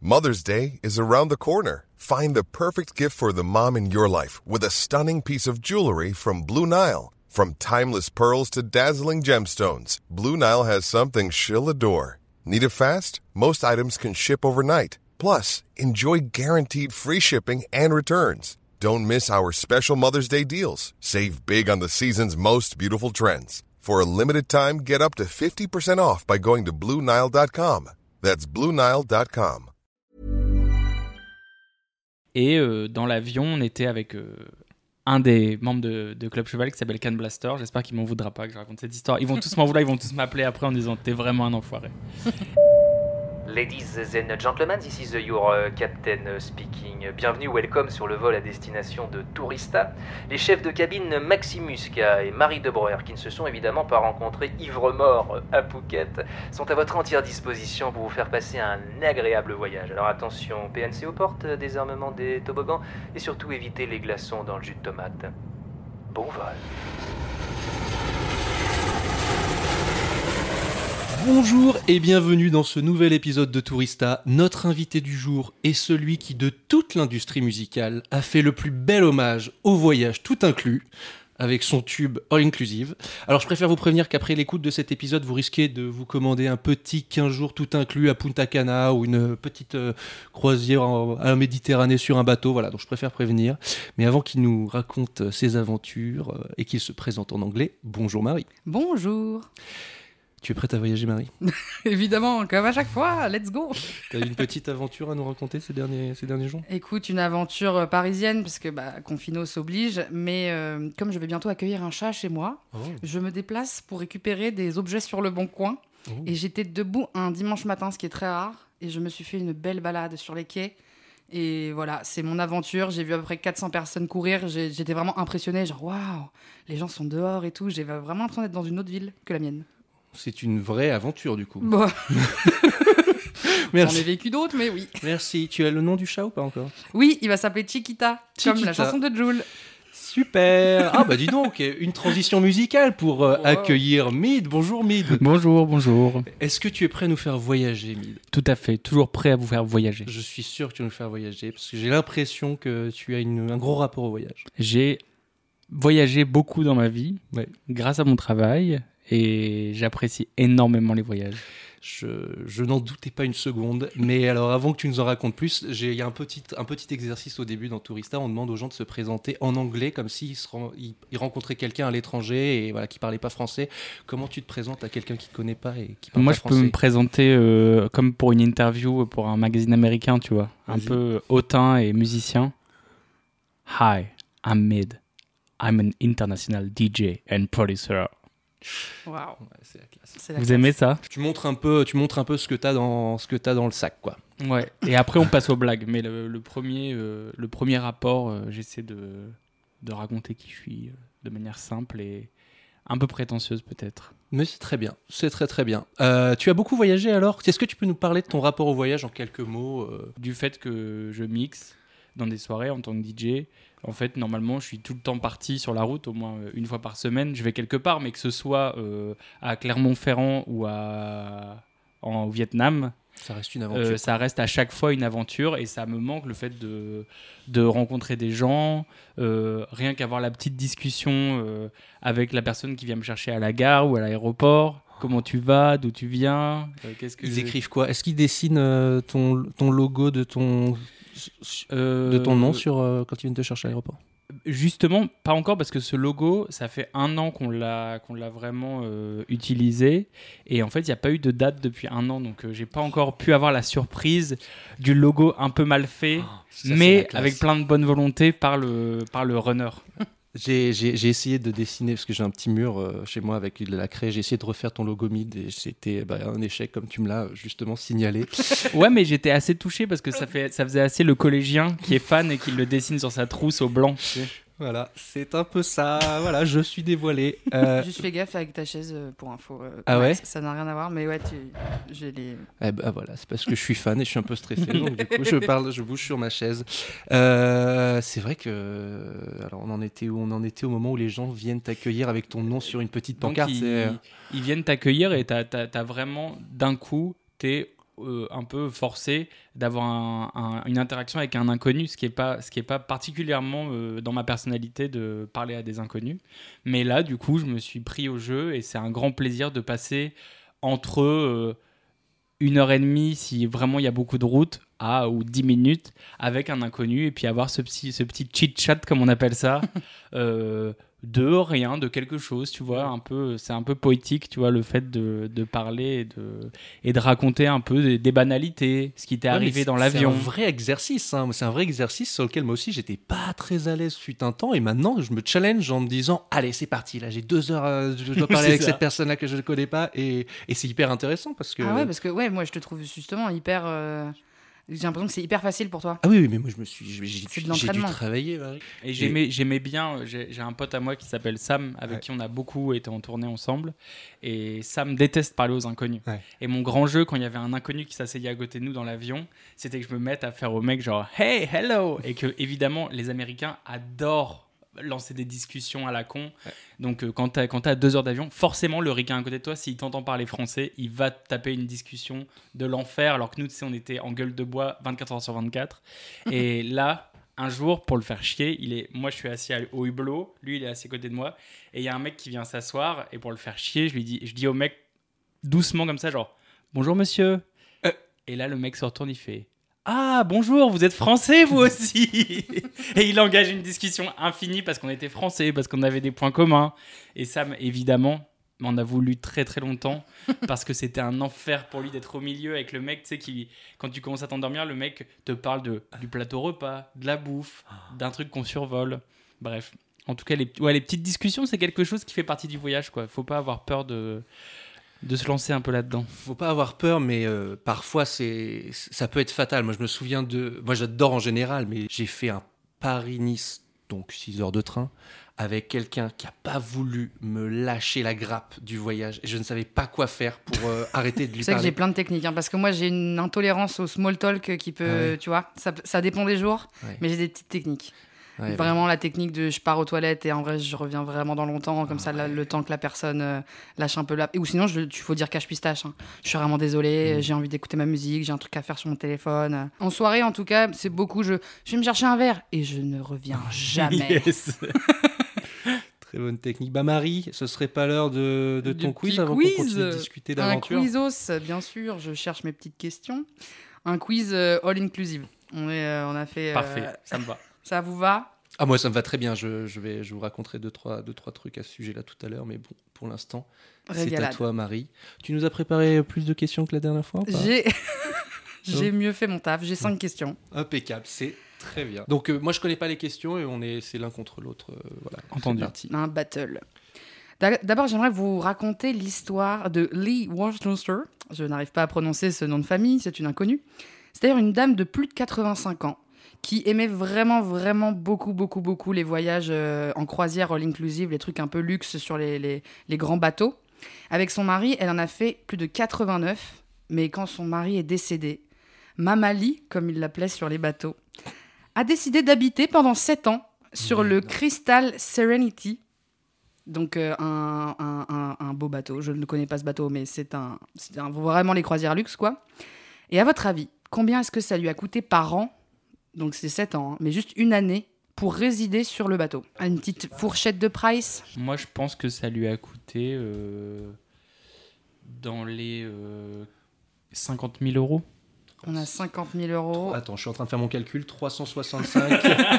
Mother's Day is around the corner. Find the perfect gift for the mom in your life with a stunning piece of jewelry from Blue Nile. From timeless pearls to dazzling gemstones, Blue Nile has something she'll adore. Need it fast? Most items can ship overnight. Plus, enjoy guaranteed free shipping and returns. Don't miss our special Mother's Day deals. Save big on the season's most beautiful trends. For a limited time, get up to 50% off by going to BlueNile.com. That's BlueNile.com. Et dans l'avion, on était avec un des membres de Club Cheval qui s'appelle Can Blaster. J'espère qu'il m'en voudra pas que je raconte cette histoire. Ils vont tous m'en vouloir, ils vont tous m'appeler après en disant t'es vraiment un enfoiré. Ladies and gentlemen, this is your captain speaking. Bienvenue, welcome sur le vol à destination de Tourista. Les chefs de cabine Maxime Muscat et Marie De Breuer, qui ne se sont évidemment pas rencontrés ivre-mort à Phuket, sont à votre entière disposition pour vous faire passer un agréable voyage. Alors attention, PNC aux portes, désarmement des toboggans et surtout évitez les glaçons dans le jus de tomate. Bon vol. Bonjour et bienvenue dans ce nouvel épisode de Tourista. Notre invité du jour est celui qui, de toute l'industrie musicale, a fait le plus bel hommage au voyage tout inclus, avec son tube All Inclusive. Alors je préfère vous prévenir qu'après l'écoute de cet épisode, vous risquez de vous commander un petit 15 jours tout inclus à Punta Cana ou une petite croisière à la Méditerranée sur un bateau. Voilà, donc je préfère prévenir. Mais avant qu'il nous raconte ses aventures et qu'il se présente en anglais, bonjour Marie. Bonjour. Tu es prête à voyager, Marie ? Évidemment, comme à chaque fois, let's go. T'as une petite aventure à nous raconter ces derniers jours ? Écoute, une aventure parisienne, parce que Confino s'oblige, mais comme je vais bientôt accueillir un chat chez moi, je me déplace pour récupérer des objets sur le bon coin. Et j'étais debout un dimanche matin, ce qui est très rare, et je me suis fait une belle balade sur les quais. Et voilà, c'est mon aventure. J'ai vu à peu près 400 personnes courir. J'étais vraiment impressionnée, genre waouh, les gens sont dehors et tout. J'ai vraiment l'impression d'être dans une autre ville que la mienne. C'est une vraie aventure, du coup. Bon. Merci. J'en ai vécu d'autres, mais oui. Merci. Tu as le nom du chat ou pas encore ? Oui, il va s'appeler Chiquita, comme la chanson de Jul. Super. Ah bah dis donc, une transition musicale pour accueillir Mid. Bonjour Mid. Bonjour. Est-ce que tu es prêt à nous faire voyager, Mid ? Tout à fait, toujours prêt à vous faire voyager. Je suis sûr que tu vas nous faire voyager, parce que j'ai l'impression que tu as un gros rapport au voyage. J'ai voyagé beaucoup dans ma vie, grâce à mon travail. Et j'apprécie énormément les voyages. Je n'en doutais pas une seconde. Mais alors, avant que tu nous en racontes plus, il y a un petit exercice au début dans Tourista. On demande aux gens de se présenter en anglais, comme s'ils rencontraient quelqu'un à l'étranger et voilà, qui ne parlait pas français. Comment tu te présentes à quelqu'un qui ne te connaît pas et qui parle Moi, pas français ? je peux me présenter comme pour une interview pour un magazine américain, tu vois. Un peu hautain et musicien. Hi, I'm Mid. I'm an international DJ and producer. Waouh, c'est la classe. Vous aimez ça ? Tu montres un peu ce que t'as dans le sac, quoi. Ouais. Et après on passe aux blagues. Mais le premier rapport, j'essaie de raconter qui je suis de manière simple et un peu prétentieuse peut-être. Mais c'est très bien, c'est très très bien. Tu as beaucoup voyagé alors ? Est-ce que tu peux nous parler de ton rapport au voyage en quelques mots ? Du fait que je mixe dans des soirées en tant que DJ. En fait, normalement, je suis tout le temps parti sur la route, au moins une fois par semaine. Je vais quelque part, mais que ce soit à Clermont-Ferrand ou au Vietnam, ça reste une aventure. Ça reste à chaque fois une aventure et ça me manque le fait de rencontrer des gens, rien qu'avoir la petite discussion avec la personne qui vient me chercher à la gare ou à l'aéroport. Comment tu vas ? D'où tu viens ? Ils écrivent quoi ? Est-ce qu'ils dessinent ton logo de ton nom sur quand ils viennent te chercher à l'aéroport ? Justement, pas encore parce que ce logo, ça fait 1 an qu'on l'a vraiment utilisé et en fait, il n'y a pas eu de date depuis 1 an, donc j'ai pas encore pu avoir la surprise du logo un peu mal fait, mais avec plein de bonne volonté par le runner. J'ai essayé de dessiner, parce que j'ai un petit mur chez moi avec de la craie, j'ai essayé de refaire ton logo Mid et c'était un échec comme tu me l'as justement signalé. Ouais, mais j'étais assez touché parce que ça faisait assez le collégien qui est fan et qui le dessine sur sa trousse au blanc. Tu sais. Voilà, c'est un peu ça. Voilà, je suis dévoilé. Juste fais gaffe avec ta chaise pour info. Ah ouais ? Ça n'a rien à voir, mais ouais, j'ai les. Voilà, c'est parce que je suis fan et je suis un peu stressé, donc du coup je bouge sur ma chaise. C'est vrai que, alors on en était au moment où les gens viennent t'accueillir avec ton nom sur une petite pancarte. Donc ils viennent t'accueillir et t'as vraiment d'un coup, t'es un peu forcé d'avoir une interaction avec un inconnu, ce qui est pas particulièrement dans ma personnalité de parler à des inconnus. Mais là, du coup, je me suis pris au jeu et c'est un grand plaisir de passer entre 1h30, si vraiment il y a beaucoup de route, ou 10 minutes avec un inconnu et puis avoir ce petit chit-chat, comme on appelle ça, de rien, de quelque chose, tu vois, c'est un peu poétique, tu vois, le fait de parler et de raconter un peu des banalités, ce qui t'est arrivé dans l'avion. C'est un vrai exercice, hein. C'est un vrai exercice sur lequel moi aussi j'étais pas très à l'aise fut un temps, et maintenant je me challenge en me disant allez, c'est parti, là j'ai 2 heures, je dois parler avec cette personne-là que je ne connais pas, et c'est hyper intéressant parce que... Ah ouais, parce que moi je te trouve justement hyper... J'ai l'impression que c'est hyper facile pour toi. Ah oui, mais moi j'ai dû travailler. Marie. Et j'aimais bien, j'ai un pote à moi qui s'appelle Sam, avec qui on a beaucoup été en tournée ensemble. Et Sam déteste parler aux inconnus. Ouais. Et mon grand jeu, quand il y avait un inconnu qui s'asseyait à côté de nous dans l'avion, c'était que je me mette à faire au mec genre « Hey, hello !» Et que, évidemment, les Américains adorent lancer des discussions à la con. Ouais. Donc quand t'as 2 heures d'avion, forcément le ricain à côté de toi, s'il t'entend parler français, il va te taper une discussion de l'enfer, alors que nous, tu sais, on était en gueule de bois 24 heures sur 24. Et là, un jour, pour le faire chier, moi je suis assis au hublot, lui il est assis à côté de moi, et il y a un mec qui vient s'asseoir, et pour le faire chier, je dis au mec doucement comme ça, genre « Bonjour monsieur !» Et là le mec se retourne, il fait « Ah, bonjour, vous êtes français, vous aussi !» Et il engage une discussion infinie parce qu'on était français, parce qu'on avait des points communs. Et Sam, évidemment, m'en a voulu très très longtemps parce que c'était un enfer pour lui d'être au milieu avec le mec, tu sais, qui, quand tu commences à t'endormir, le mec te parle du plateau repas, de la bouffe, d'un truc qu'on survole. Bref, en tout cas, les petites discussions, c'est quelque chose qui fait partie du voyage, quoi. Faut pas avoir peur de se lancer un peu là-dedans. Faut pas avoir peur, mais parfois ça peut être fatal. Moi, je me souviens moi j'adore en général, mais j'ai fait un Paris-Nice, donc 6 heures de train, avec quelqu'un qui a pas voulu me lâcher la grappe du voyage. Et je ne savais pas quoi faire pour arrêter de lui parler. Tu sais que j'ai plein de techniques, hein, parce que moi j'ai une intolérance au small talk qui peut, tu vois, ça dépend des jours, mais j'ai des petites techniques. Ouais, vraiment la technique de je pars aux toilettes et en vrai je reviens vraiment dans longtemps, comme ça le temps que la personne lâche un peu là. Ou sinon il faut dire cache-pistache, hein. Je suis vraiment désolée, j'ai envie d'écouter ma musique, j'ai un truc à faire sur mon téléphone. En soirée en tout cas c'est beaucoup je vais me chercher un verre et je ne reviens jamais. Yes. Très bonne technique. Marie, ce serait pas l'heure de ton quiz avant qu'on continue de discuter d'aventure? Un quizos, bien sûr, je cherche mes petites questions. Un quiz all inclusive. On a fait... Parfait, ça me va. Ça vous va? Ah, moi, ça me va très bien. Je vous raconterai deux, trois trucs à ce sujet-là tout à l'heure. Mais bon, pour l'instant, c'est à toi, Marie. Tu nous as préparé plus de questions que la dernière fois ou pas? J'ai mieux fait mon taf. J'ai 5 questions. Impeccable, c'est très bien. Donc, moi, je connais pas les questions et c'est l'un contre l'autre. Voilà, entendu. Parti. Un battle. D'abord, j'aimerais vous raconter l'histoire de Lee Worcester. Je n'arrive pas à prononcer ce nom de famille, c'est une inconnue. C'est d'ailleurs une dame de plus de 85 ans qui aimait vraiment, vraiment beaucoup les voyages en croisière all inclusive, les trucs un peu luxe sur les grands bateaux. Avec son mari, elle en a fait plus de 89, mais quand son mari est décédé, Mama Lee, comme il l'appelait sur les bateaux, a décidé d'habiter pendant 7 ans sur le Crystal Serenity. Donc un beau bateau. Je ne connais pas ce bateau, mais c'est vraiment les croisières luxe, quoi. Et à votre avis, combien est-ce que ça lui a coûté par an? Donc c'est 7 ans, hein, mais juste une année pour résider sur le bateau. Une petite fourchette de price? Moi, je pense que ça lui a coûté dans les 50 000 euros. On a 50 000 euros. Attends, je suis en train de faire mon calcul. 365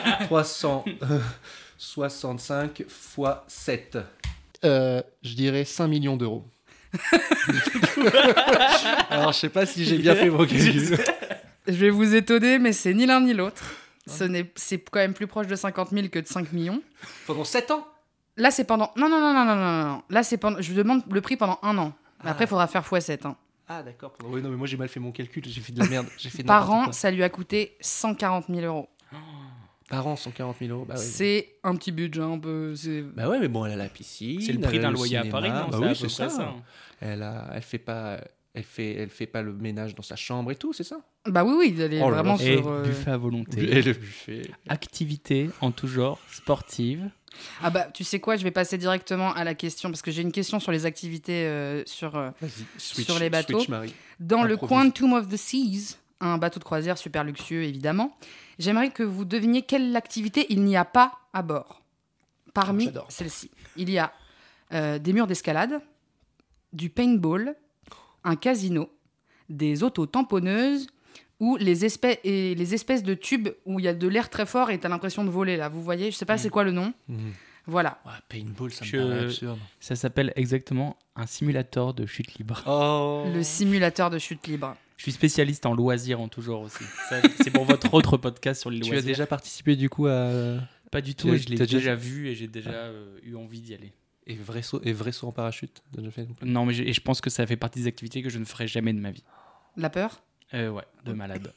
fois 7. Je dirais 5 millions d'euros. Alors, je sais pas si j'ai bien fait mon calcul. Je vais vous étonner, mais c'est ni l'un ni l'autre. C'est quand même plus proche de 50 000 que de 5 millions. Pendant 7 ans? Là, c'est pendant... Non. Là, c'est pendant... Je vous demande le prix pendant 1 an. Mais après, il faudra faire x7. Hein. Ah, d'accord. Oui, non, mais moi, j'ai mal fait mon calcul. J'ai fait de la merde. Par an, ça lui a coûté 140 000 euros. Par an, 140 000 euros. Bah, oui. C'est un petit budget un peu... Bah ouais, mais bon, elle a la piscine. C'est le prix d'un loyer cinéma. À Paris, non? Bah oui, c'est ça. Elle fait pas le ménage dans sa chambre et tout, c'est ça? Bah oui, elle est vraiment et sur... buffet à volonté. Et le buffet. Activité en tout genre, sportive. Ah bah, tu sais quoi, je vais passer directement à la question, parce que j'ai une question sur les activités sur les bateaux. Switch, Marie. Dans le Improvise. Quantum of the Seas, un bateau de croisière super luxueux évidemment, j'aimerais que vous deviniez quelle activité il n'y a pas à bord. Parmi J'adore. celles-ci, il y a des murs d'escalade, du paintball, un casino, des auto-tamponneuses ou les espèces de tubes où il y a de l'air très fort et tu as l'impression de voler là. Vous voyez, je sais pas c'est quoi le nom. Voilà. Ouais, paintball, ça me Je- paraît absurde. Ça s'appelle exactement un simulateur de chute libre. Oh. Le simulateur de chute libre. Je suis spécialiste en loisirs en tout genre aussi. Ça, c'est pour votre autre podcast sur les Tu loisirs. as déjà participé du coup à Pas du tout, Tu as- et je l'ai t'as déjà- déjà vu et j'ai déjà eu envie d'y aller. et vrai saut en parachute t'as déjà fait Non, mais et je pense que ça fait partie des activités que je ne ferai jamais de ma vie. La peur. Ouais, de malade.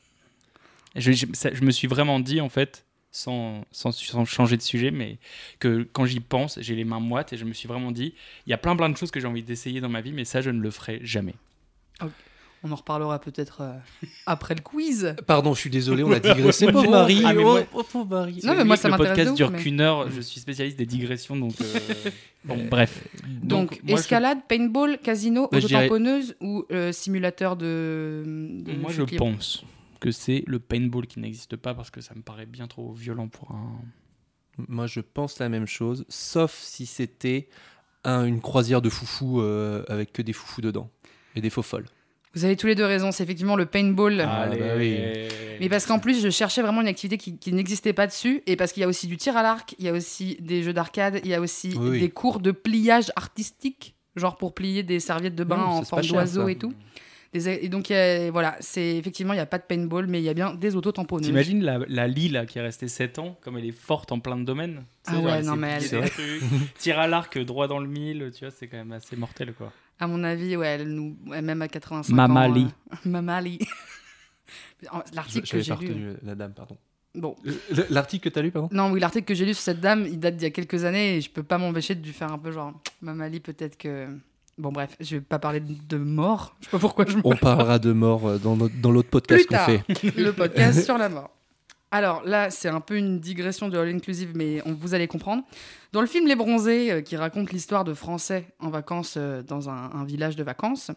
Je me suis vraiment dit, en fait, sans changer de sujet, mais que quand j'y pense, j'ai les mains moites et je me suis vraiment dit, il y a plein de choses que j'ai envie d'essayer dans ma vie, mais ça, je ne le ferai jamais. On en reparlera peut-être après le quiz. Pardon, je suis désolé, on a digressé. Pauvre Pauvre Marie. Ah, mais moi- Pauvre Marie. Non, mais moi, Vu que ça le m'intéresse de podcast ouf, dure mais- qu'une heure, je suis spécialiste des digressions, donc bon, bref. Donc, moi, escalade, paintball, casino, Moi, je dirais- auto-tamponneuse ou simulateur de moi, je chute libre. pense que c'est le paintball qui n'existe pas parce que ça me paraît bien trop violent pour un. Moi, je pense la même chose, sauf si c'était une croisière de foufou avec que des foufous dedans et des faux folles. Vous avez tous les deux raison, c'est effectivement le paintball. Allez. bah oui. Mais parce qu'en plus, je cherchais vraiment une activité qui n'existait pas dessus. Et parce qu'il y a aussi du tir à l'arc, il y a aussi des jeux d'arcade, il y a aussi Oui. des cours de pliage artistique, genre pour plier des serviettes de bain Non, en c'est forme pas cher, d'oiseau ça. et tout. Et donc, voilà, effectivement, il n'y a pas de paintball, mais il y a bien des auto-tamponneuses. T'imagines la Lie là, qui est restée 7 ans, comme elle est forte en plein de domaines. Tu sais, Ah genre, ouais, elle non, sait mais plier elle- des trucs, tir à l'arc droit dans le mille, tu vois, c'est quand même assez mortel quoi. À mon avis, ouais, même à 85 Mama ans. Lee. Mama Lee. L'article que J'avais j'ai pas lu. retenu la dame, pardon. Bon. L'article que t'as lu, pardon. Non, oui, l'article que j'ai lu sur cette dame, il date d'il y a quelques années et je peux pas m'empêcher de lui faire un peu genre Mamali, peut-être que. Bon, bref, je vais pas parler de mort. Je sais pas pourquoi je me. On parlera de mort dans l'autre podcast Plus qu'on tard, fait. le podcast sur la mort. Alors là, c'est un peu une digression de All Inclusive, mais vous allez comprendre. Dans le film Les Bronzés, qui raconte l'histoire de Français en vacances dans un village de vacances,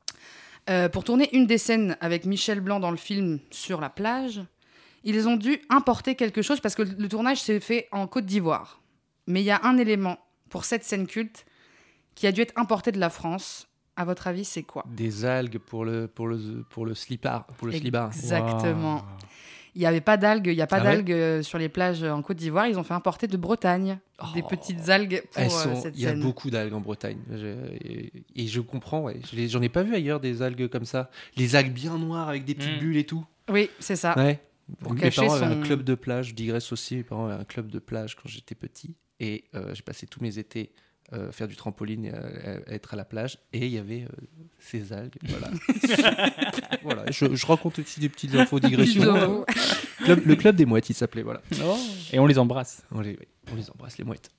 pour tourner une des scènes avec Michel Blanc dans le film sur la plage, ils ont dû importer quelque chose parce que le tournage s'est fait en Côte d'Ivoire. Mais il y a un élément pour cette scène culte qui a dû être importé de la France. À votre avis, c'est quoi ? Des algues pour le slipper. Exactement. Waouh. Il n'y avait pas d'algues, il n'y a pas Ah ouais d'algues sur les plages en Côte d'Ivoire. Ils ont fait importer de Bretagne des petites algues pour cette Il y a scène. beaucoup d'algues en Bretagne. Et je comprends, ouais. J'en ai pas vu ailleurs des algues comme ça. Les algues bien noires avec des petites bulles et tout. Oui, c'est ça. Ouais. Pour Mes cacher parents avaient son- un club de plage, je digresse aussi, mes parents avaient un club de plage quand j'étais petit. Et j'ai passé tous mes étés faire du trampoline et à être à la plage. Et il y avait ces algues. Voilà. Voilà. Je raconte aussi des petites infos digression. Bisous. Le club des mouettes, il s'appelait. Voilà. Et on les embrasse. On les embrasse, les mouettes.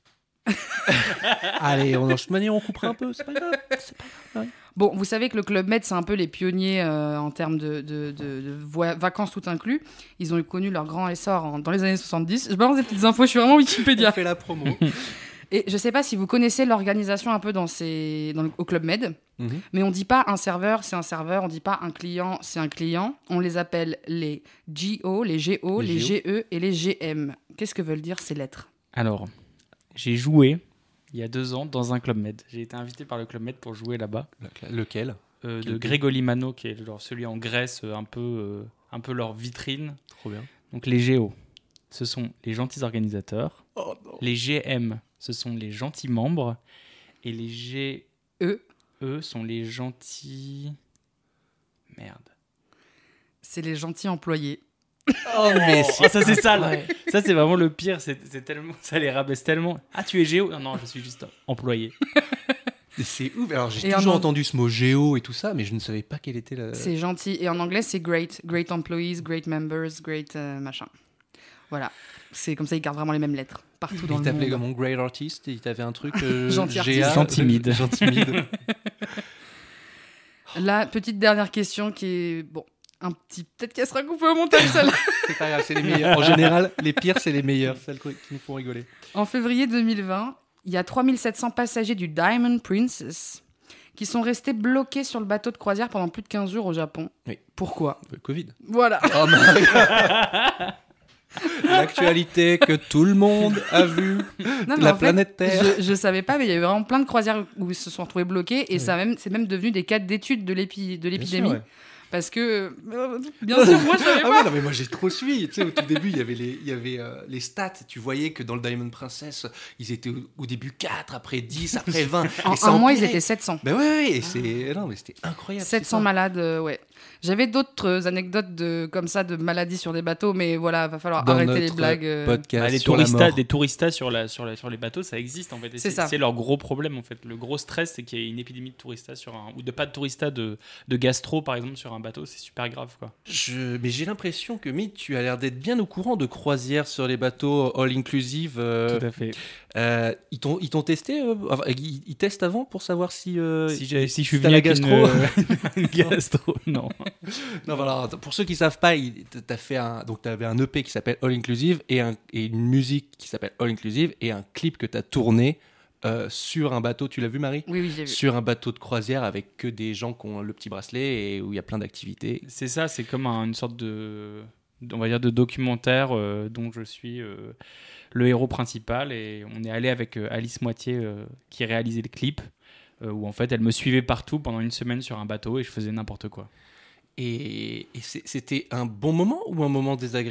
Allez, de toute manière, on coupera un peu, c'est pas grave. Bon, vous savez que le Club Med, c'est un peu les pionniers en termes de vacances tout inclus. Ils ont connu leur grand essor dans les années 70. Je balance des petites infos, je suis vraiment Wikipédia. On fait la promo. Et je sais pas si vous connaissez l'organisation un peu au Club Med, mais on dit pas un serveur, c'est un serveur, on dit pas un client, c'est un client. On les appelle les GO, les GO, les GE et les GM. Qu'est-ce que veulent dire ces lettres ? Alors, j'ai joué il y a 2 ans dans un Club Med. J'ai été invité par le Club Med pour jouer là-bas. Lequel ? De Grégoli Mano, qui est genre celui en Grèce, un peu leur vitrine. Trop bien. Donc les GO, ce sont les gentils organisateurs. Oh non. Les GM, ce sont les gentils membres. Et les GE sont les gentils... Merde. C'est les gentils employés. Oh, mais Ah, ça c'est sale. Ça c'est vraiment le pire. C'est tellement, ça les rabaisse tellement. Ah, tu es géo? Non, je suis juste employé. c'est ouf. Alors, j'ai Et toujours en- entendu ce mot géo et tout ça, mais je ne savais pas quelle était la. C'est gentil. Et en anglais, c'est great. Great employees, great members, great machin. Voilà. C'est comme ça, ils gardent vraiment les mêmes lettres partout dans Il le t'appelait monde. comme un great artist et il t'avait un truc. Gentil artiste. GA, Gentimide. Gentimide. La petite dernière question qui est... Bon, Peut-être qu'elle sera coupée au montage, celle-là. C'est pas grave, c'est les meilleurs. En général, les pires, c'est les meilleurs, celles qui nous font rigoler. En février 2020, il y a 3700 passagers du Diamond Princess qui sont restés bloqués sur le bateau de croisière pendant plus de 15 jours au Japon. Oui. Pourquoi ? Le Covid. Voilà. Oh, l'actualité que tout le monde a vue, Non, mais la en fait, planète Terre. Je savais pas, mais il y a eu vraiment plein de croisières où ils se sont retrouvés bloqués et c'est même devenu des cas d'études de l'épidémie. Bien sûr, ouais. Parce que, bien sûr, moi je savais Ah pas. ouais, non, mais moi j'ai trop suivi. Tu sais, au tout début, il y avait les stats. Tu voyais que dans le Diamond Princess, ils étaient au début 4, après 10, après 20. En un mois, ils étaient 700. Ben ouais, et non, mais c'était incroyable. 700 malades, ouais. J'avais d'autres anecdotes comme ça de maladies sur des bateaux, mais voilà, va falloir Dans arrêter les notre blagues. podcast les sur la mort. des touristas sur les bateaux, ça existe en fait. Et C'est ça. C'est leur gros problème en fait. Le gros stress, c'est qu'il y ait une épidémie de touristas ou de pas de touristas de gastro par exemple sur un bateau, c'est super grave quoi. Mais j'ai l'impression que tu as l'air d'être bien au courant de croisières sur les bateaux all inclusive. Tout à fait. Ils t'ont testé ils testent avant pour savoir si Si je suis t'as venu la avec gastro. une gastro, non. Non, voilà, pour ceux qui savent pas, t'avais un EP qui s'appelle All Inclusive et une musique qui s'appelle All Inclusive et un clip que t'as tourné sur un bateau. Tu l'as vu, Marie ? Oui, j'ai vu. Sur un bateau de croisière avec que des gens qui ont le petit bracelet et où il y a plein d'activités. C'est ça, c'est comme une sorte on va dire de documentaire dont je suis le héros principal et on est allé avec Alice Moitié qui réalisait le clip où en fait elle me suivait partout pendant une semaine sur un bateau et je faisais n'importe quoi. Et c'était un bon moment ou un moment désagréable ?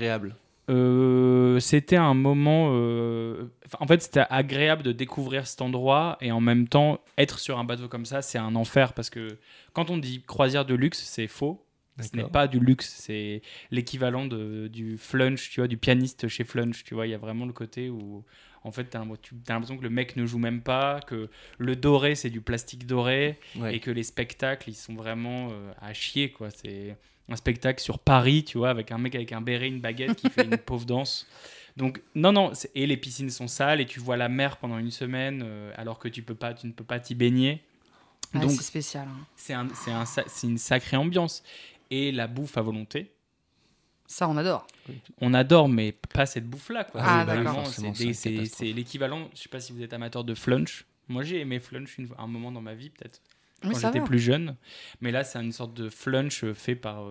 C'était un moment... en fait, c'était agréable de découvrir cet endroit et en même temps, être sur un bateau comme ça, c'est un enfer parce que quand on dit croisière de luxe, c'est faux. Ce n'est pas du luxe, c'est l'équivalent du flunch, tu vois, du pianiste chez Flunch, tu vois. Il y a vraiment le côté où, en fait, t'as l'impression que le mec ne joue même pas, que le doré, c'est du plastique doré, et que les spectacles, ils sont vraiment à chier, quoi. C'est un spectacle sur Paris, tu vois, avec un mec avec un béret, une baguette qui fait une pauvre danse. Donc, non, et les piscines sont sales, et tu vois la mer pendant une semaine, alors que tu ne peux pas t'y baigner. Ouais, Donc, c'est spécial. Hein. C'est une sacrée ambiance. Et la bouffe à volonté. Ça, on adore. On adore, mais pas cette bouffe-là. Quoi. Ah, vraiment, d'accord. c'est l'équivalent. Je ne sais pas si vous êtes amateur de flunch. Moi, j'ai aimé flunch un moment dans ma vie, peut-être. Quand j'étais plus jeune. Mais là, c'est une sorte de flunch fait par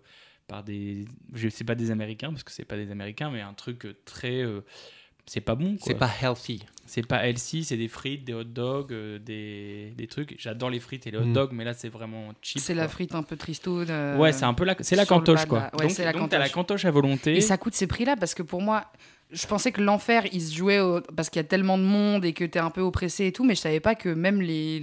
des... Je sais pas des Américains, parce que c'est pas des Américains, mais un truc très... c'est pas bon, quoi. C'est pas healthy. C'est pas healthy, c'est des frites, des hot dogs, des trucs. J'adore les frites et les hot dogs, mais là, c'est vraiment cheap. C'est la frite un peu tristoune. Ouais, c'est un peu c'est la cantoche, quoi. Ouais, donc t'as la cantoche à volonté. Et ça coûte ces prix-là, parce que pour moi... Je pensais que l'enfer, il se jouait parce qu'il y a tellement de monde et que t'es un peu oppressé et tout, mais je savais pas que même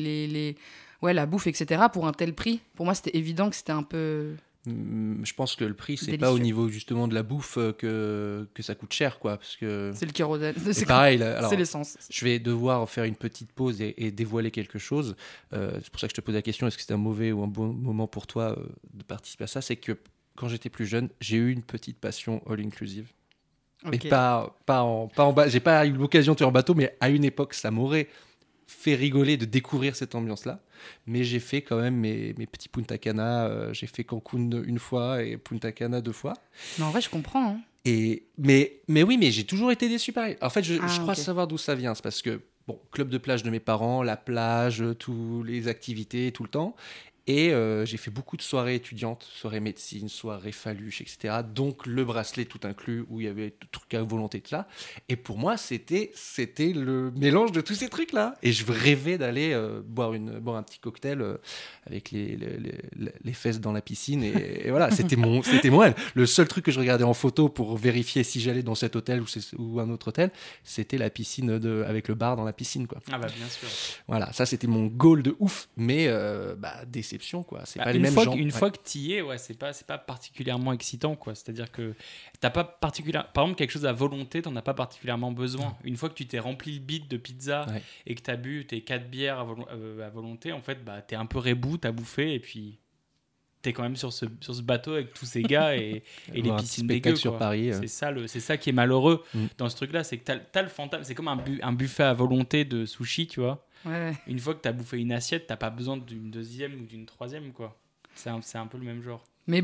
la bouffe, etc., pour un tel prix, pour moi, c'était évident que c'était un peu... Je pense que le prix, c'est délicieux. pas au niveau justement de la bouffe que ça coûte cher, quoi. Parce que... C'est le kérosène. C'est pareil. Là, alors, c'est l'essence. Je vais devoir faire une petite pause et dévoiler quelque chose. C'est pour ça que je te pose la question, est-ce que c'est un mauvais ou un bon moment pour toi de participer à ça ? C'est que quand j'étais plus jeune, j'ai eu une petite passion all-inclusive. Okay. Et pas en bas. J'ai pas eu l'occasion de faire en bateau, mais à une époque, ça m'aurait fait rigoler de découvrir cette ambiance-là. Mais j'ai fait quand même mes petits Punta Cana. J'ai fait Cancun une fois et Punta Cana 2 fois. Mais en vrai, je comprends. Hein. Mais oui, mais j'ai toujours été déçu pareil. En fait, je crois savoir d'où ça vient. C'est parce que, club de plage de mes parents, la plage, toutes les activités, tout le temps. Et j'ai fait beaucoup de soirées étudiantes, soirées médecine, soirées Faluche, etc. Donc le bracelet tout inclus, où il y avait tout truc à volonté de là. Et pour moi, c'était le mélange de tous ces trucs-là. Et je rêvais d'aller boire un petit cocktail avec les fesses dans la piscine. Et voilà, c'était mon rêve. Le seul truc que je regardais en photo pour vérifier si j'allais dans cet hôtel ou un autre hôtel, c'était la piscine avec le bar dans la piscine, quoi. Ah bah bien sûr. Voilà, ça c'était mon goal de ouf. Mais déception, quoi. C'est pas les mêmes gens. Une fois que tu y es, c'est pas particulièrement excitant, quoi. C'est-à-dire que t'as pas par exemple, quelque chose à volonté, t'en as pas particulièrement besoin. Une fois que tu t'es rempli le bide de pizza et que t'as bu tes 4 bières à volonté, en fait, t'es un peu rebou, t'as bouffé et puis t'es quand même sur ce bateau avec tous ces gars et les piscines dégueu, sur Paris. C'est ça qui est malheureux dans ce truc-là, c'est que t'as le fantasme. C'est comme un buffet à volonté de sushi, tu vois. Ouais. Une fois que tu as bouffé une assiette, t'as pas besoin d'une deuxième ou d'une troisième, quoi. C'est un peu le même genre. Mais bon,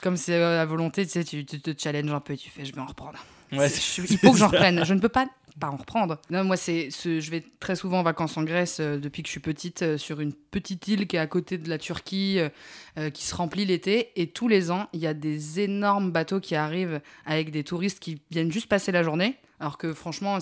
Comme c'est à volonté, tu sais, tu te challenges un peu et tu fais, je vais en reprendre. Ouais, Il faut que j'en reprenne. Je ne peux pas en reprendre. Non, moi, je vais très souvent en vacances en Grèce depuis que je suis petite, sur une petite île qui est à côté de la Turquie, qui se remplit l'été. Et tous les ans, il y a des énormes bateaux qui arrivent avec des touristes qui viennent juste passer la journée. Alors que franchement,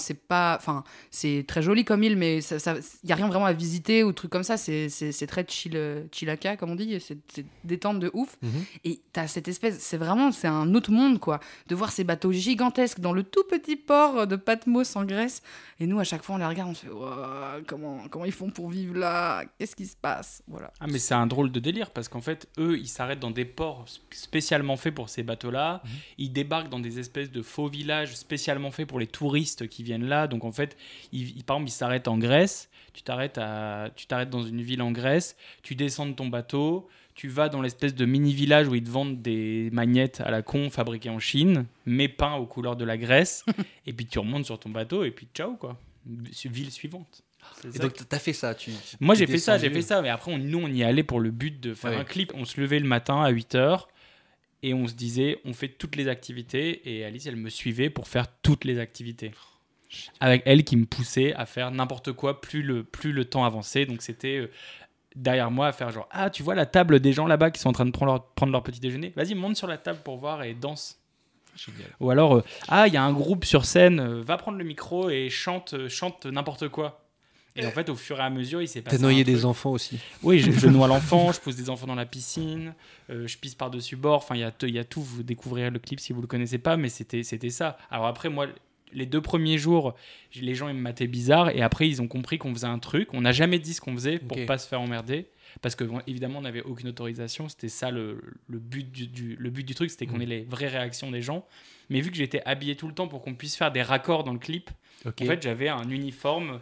c'est très joli comme île, mais il n'y a rien vraiment à visiter ou trucs comme ça. C'est très chillaka, comme on dit. C'est détente de ouf. Et t'as cette espèce, c'est un autre monde, quoi. De voir ces bateaux gigantesques dans le tout petit port de Patmos en Grèce. Et nous, à chaque fois, on les regarde, on se fait comment ils font pour vivre là? Qu'est-ce qui se passe? Voilà. Ah, mais c'est un drôle de délire parce qu'en fait, eux, ils s'arrêtent dans des ports spécialement faits pour ces bateaux-là. Ils débarquent dans des espèces de faux villages spécialement faits pour les touristes qui viennent là. Donc en fait, par exemple, ils s'arrêtent en Grèce. Tu t'arrêtes dans une ville en Grèce. Tu descends de ton bateau. Tu vas dans l'espèce de mini-village où ils te vendent des magnettes à la con fabriquées en Chine, mais peints aux couleurs de la Grèce. Et puis tu remontes sur ton bateau et puis ciao, quoi. Ville suivante. Et donc t'as fait ça Moi j'ai fait ça, mais après nous on y allait pour le but de faire un clip. On se levait le matin à 8h et on se disait on fait toutes les activités, et Alice elle me suivait pour faire toutes les activités. Avec elle qui me poussait à faire n'importe quoi plus le temps avançait. Donc c'était derrière moi à faire genre tu vois la table des gens là-bas qui sont en train de prendre leur petit déjeuner, vas-y monte sur la table pour voir et danse. Génial. Ou alors il y a un groupe sur scène, va prendre le micro et chante n'importe quoi. Et en fait au fur et à mesure il s'est passé. T'as noyé des enfants aussi? Oui, je noie l'enfant, je pose des enfants dans la piscine, je pisse par-dessus bord, enfin il y a tout. Vous découvrirez le clip si vous le connaissez pas, mais c'était ça. Alors après moi les 2 premiers jours, les gens ils me mataient bizarre, et après ils ont compris qu'on faisait un truc. On n'a jamais dit ce qu'on faisait pour pas se faire emmerder, parce que évidemment on n'avait aucune autorisation. C'était ça le but du truc, c'était qu'on ait les vraies réactions des gens. Mais vu que j'étais habillé tout le temps pour qu'on puisse faire des raccords dans le clip, en fait j'avais un uniforme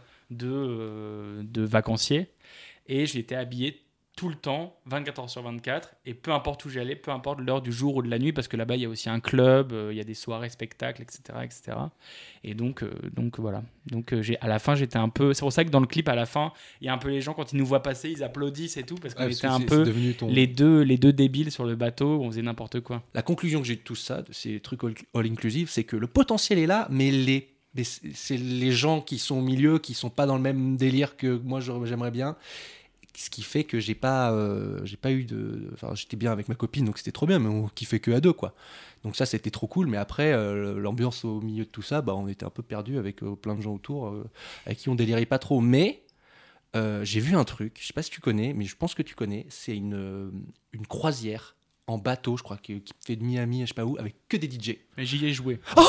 de vacancier, et j'étais habillé tout le temps, 24 heures sur 24, et peu importe où j'allais, peu importe l'heure du jour ou de la nuit, parce que là-bas il y a aussi un club, il y a des soirées, spectacles, etc. Et donc voilà. Donc à la fin j'étais un peu. C'est pour ça que dans le clip à la fin, il y a un peu les gens quand ils nous voient passer, ils applaudissent et tout, parce qu'on était un peu les deux débiles sur le bateau, on faisait n'importe quoi. La conclusion que j'ai de tout ça, de ces trucs all inclusive, c'est que le potentiel est là, mais c'est les gens qui sont au milieu, qui sont pas dans le même délire que moi j'aimerais bien. Ce qui fait que j'ai pas eu de. Enfin, j'étais bien avec ma copine, donc c'était trop bien, mais on kiffait que à 2, quoi. Donc ça, c'était trop cool. Mais après, l'ambiance au milieu de tout ça, on était un peu perdus avec plein de gens autour avec qui on délirait pas trop. Mais j'ai vu un truc, je sais pas si tu connais, mais je pense que tu connais. C'est une croisière en bateau, je crois, qui fait de Miami, je sais pas où, avec que des DJ. Mais j'y ai joué. Oh,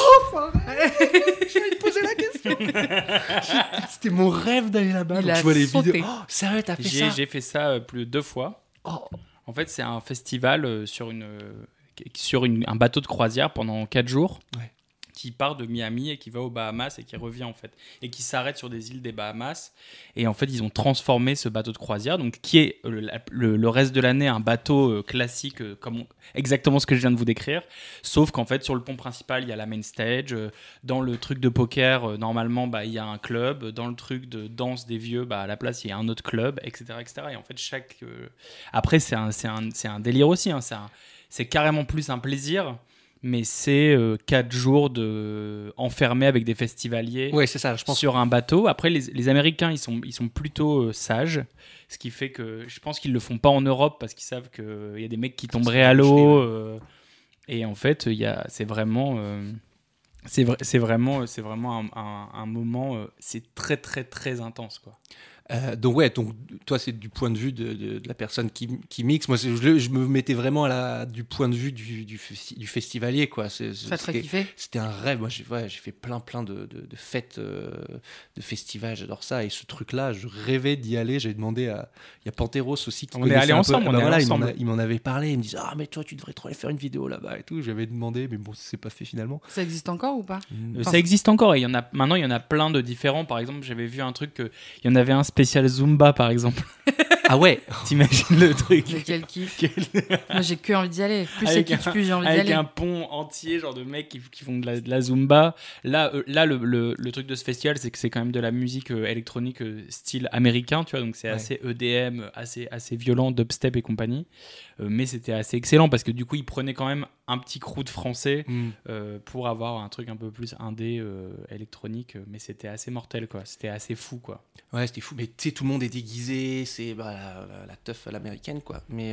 j'ai envie de poser la question. C'était mon rêve d'aller là-bas. Il a je vois les sauté. vidéos. Oh, sérieux, t'as fait ça? J'ai fait ça plus de 2 fois. Oh. En fait, c'est un festival sur un bateau de croisière pendant 4 jours. Ouais. Qui part de Miami et qui va aux Bahamas et qui revient en fait, et qui s'arrête sur des îles des Bahamas. Et en fait ils ont transformé ce bateau de croisière, donc qui est le reste de l'année un bateau classique, exactement ce que je viens de vous décrire, sauf qu'en fait sur le pont principal il y a la main stage, dans le truc de poker normalement il y a un club, dans le truc de danse des vieux à la place il y a un autre club, etc. Et en fait après c'est un délire aussi, hein. C'est carrément plus un plaisir. Mais c'est 4 jours enfermés avec des festivaliers, ouais, c'est ça, je pense. Sur un bateau. Après, les Américains, ils sont plutôt sages, ce qui fait que je pense qu'ils le font pas en Europe parce qu'ils savent qu'il y a des mecs qui tomberaient à l'eau. Et en fait, c'est vraiment un moment, c'est très, très, très intense, quoi. Donc toi c'est du point de vue de la personne qui mixe. Moi je me mettais vraiment du point de vue du festivalier, quoi. Ça te ferait kiffer? C'était un rêve. Moi j'ai fait plein de fêtes, de festivals, j'adore ça. Et ce truc là je rêvais d'y aller. J'avais demandé il y a Panteros aussi qui on est allés ensemble, il m'en avait parlé, il me disait mais toi tu devrais trop aller faire une vidéo là-bas et tout. J'avais demandé, mais bon ça s'est pas fait finalement. Ça existe encore ou pas? Ça existe encore, et maintenant il y en a plein de différents. Par exemple j'avais vu un truc, il y en avait un spécial Zumba par exemple. Ah ouais. T'imagines le truc. Mais quel kiff. Moi, j'ai que envie d'y aller. Plus c'est kitsch, plus j'ai envie d'y avec aller. un pont entier, genre de mecs qui font de la Zumba. Là le truc de ce festival, c'est que c'est quand même de la musique électronique style américain, tu vois, donc c'est assez EDM, assez violent, dubstep et compagnie. Mais c'était assez excellent parce que du coup, ils prenaient quand même un petit crew de français pour avoir un truc un peu plus indé électronique. Mais c'était assez mortel, quoi. C'était assez fou, quoi. Ouais, c'était fou. Mais tu sais, tout le monde est déguisé. C'est la teuf à l'américaine, quoi. Mais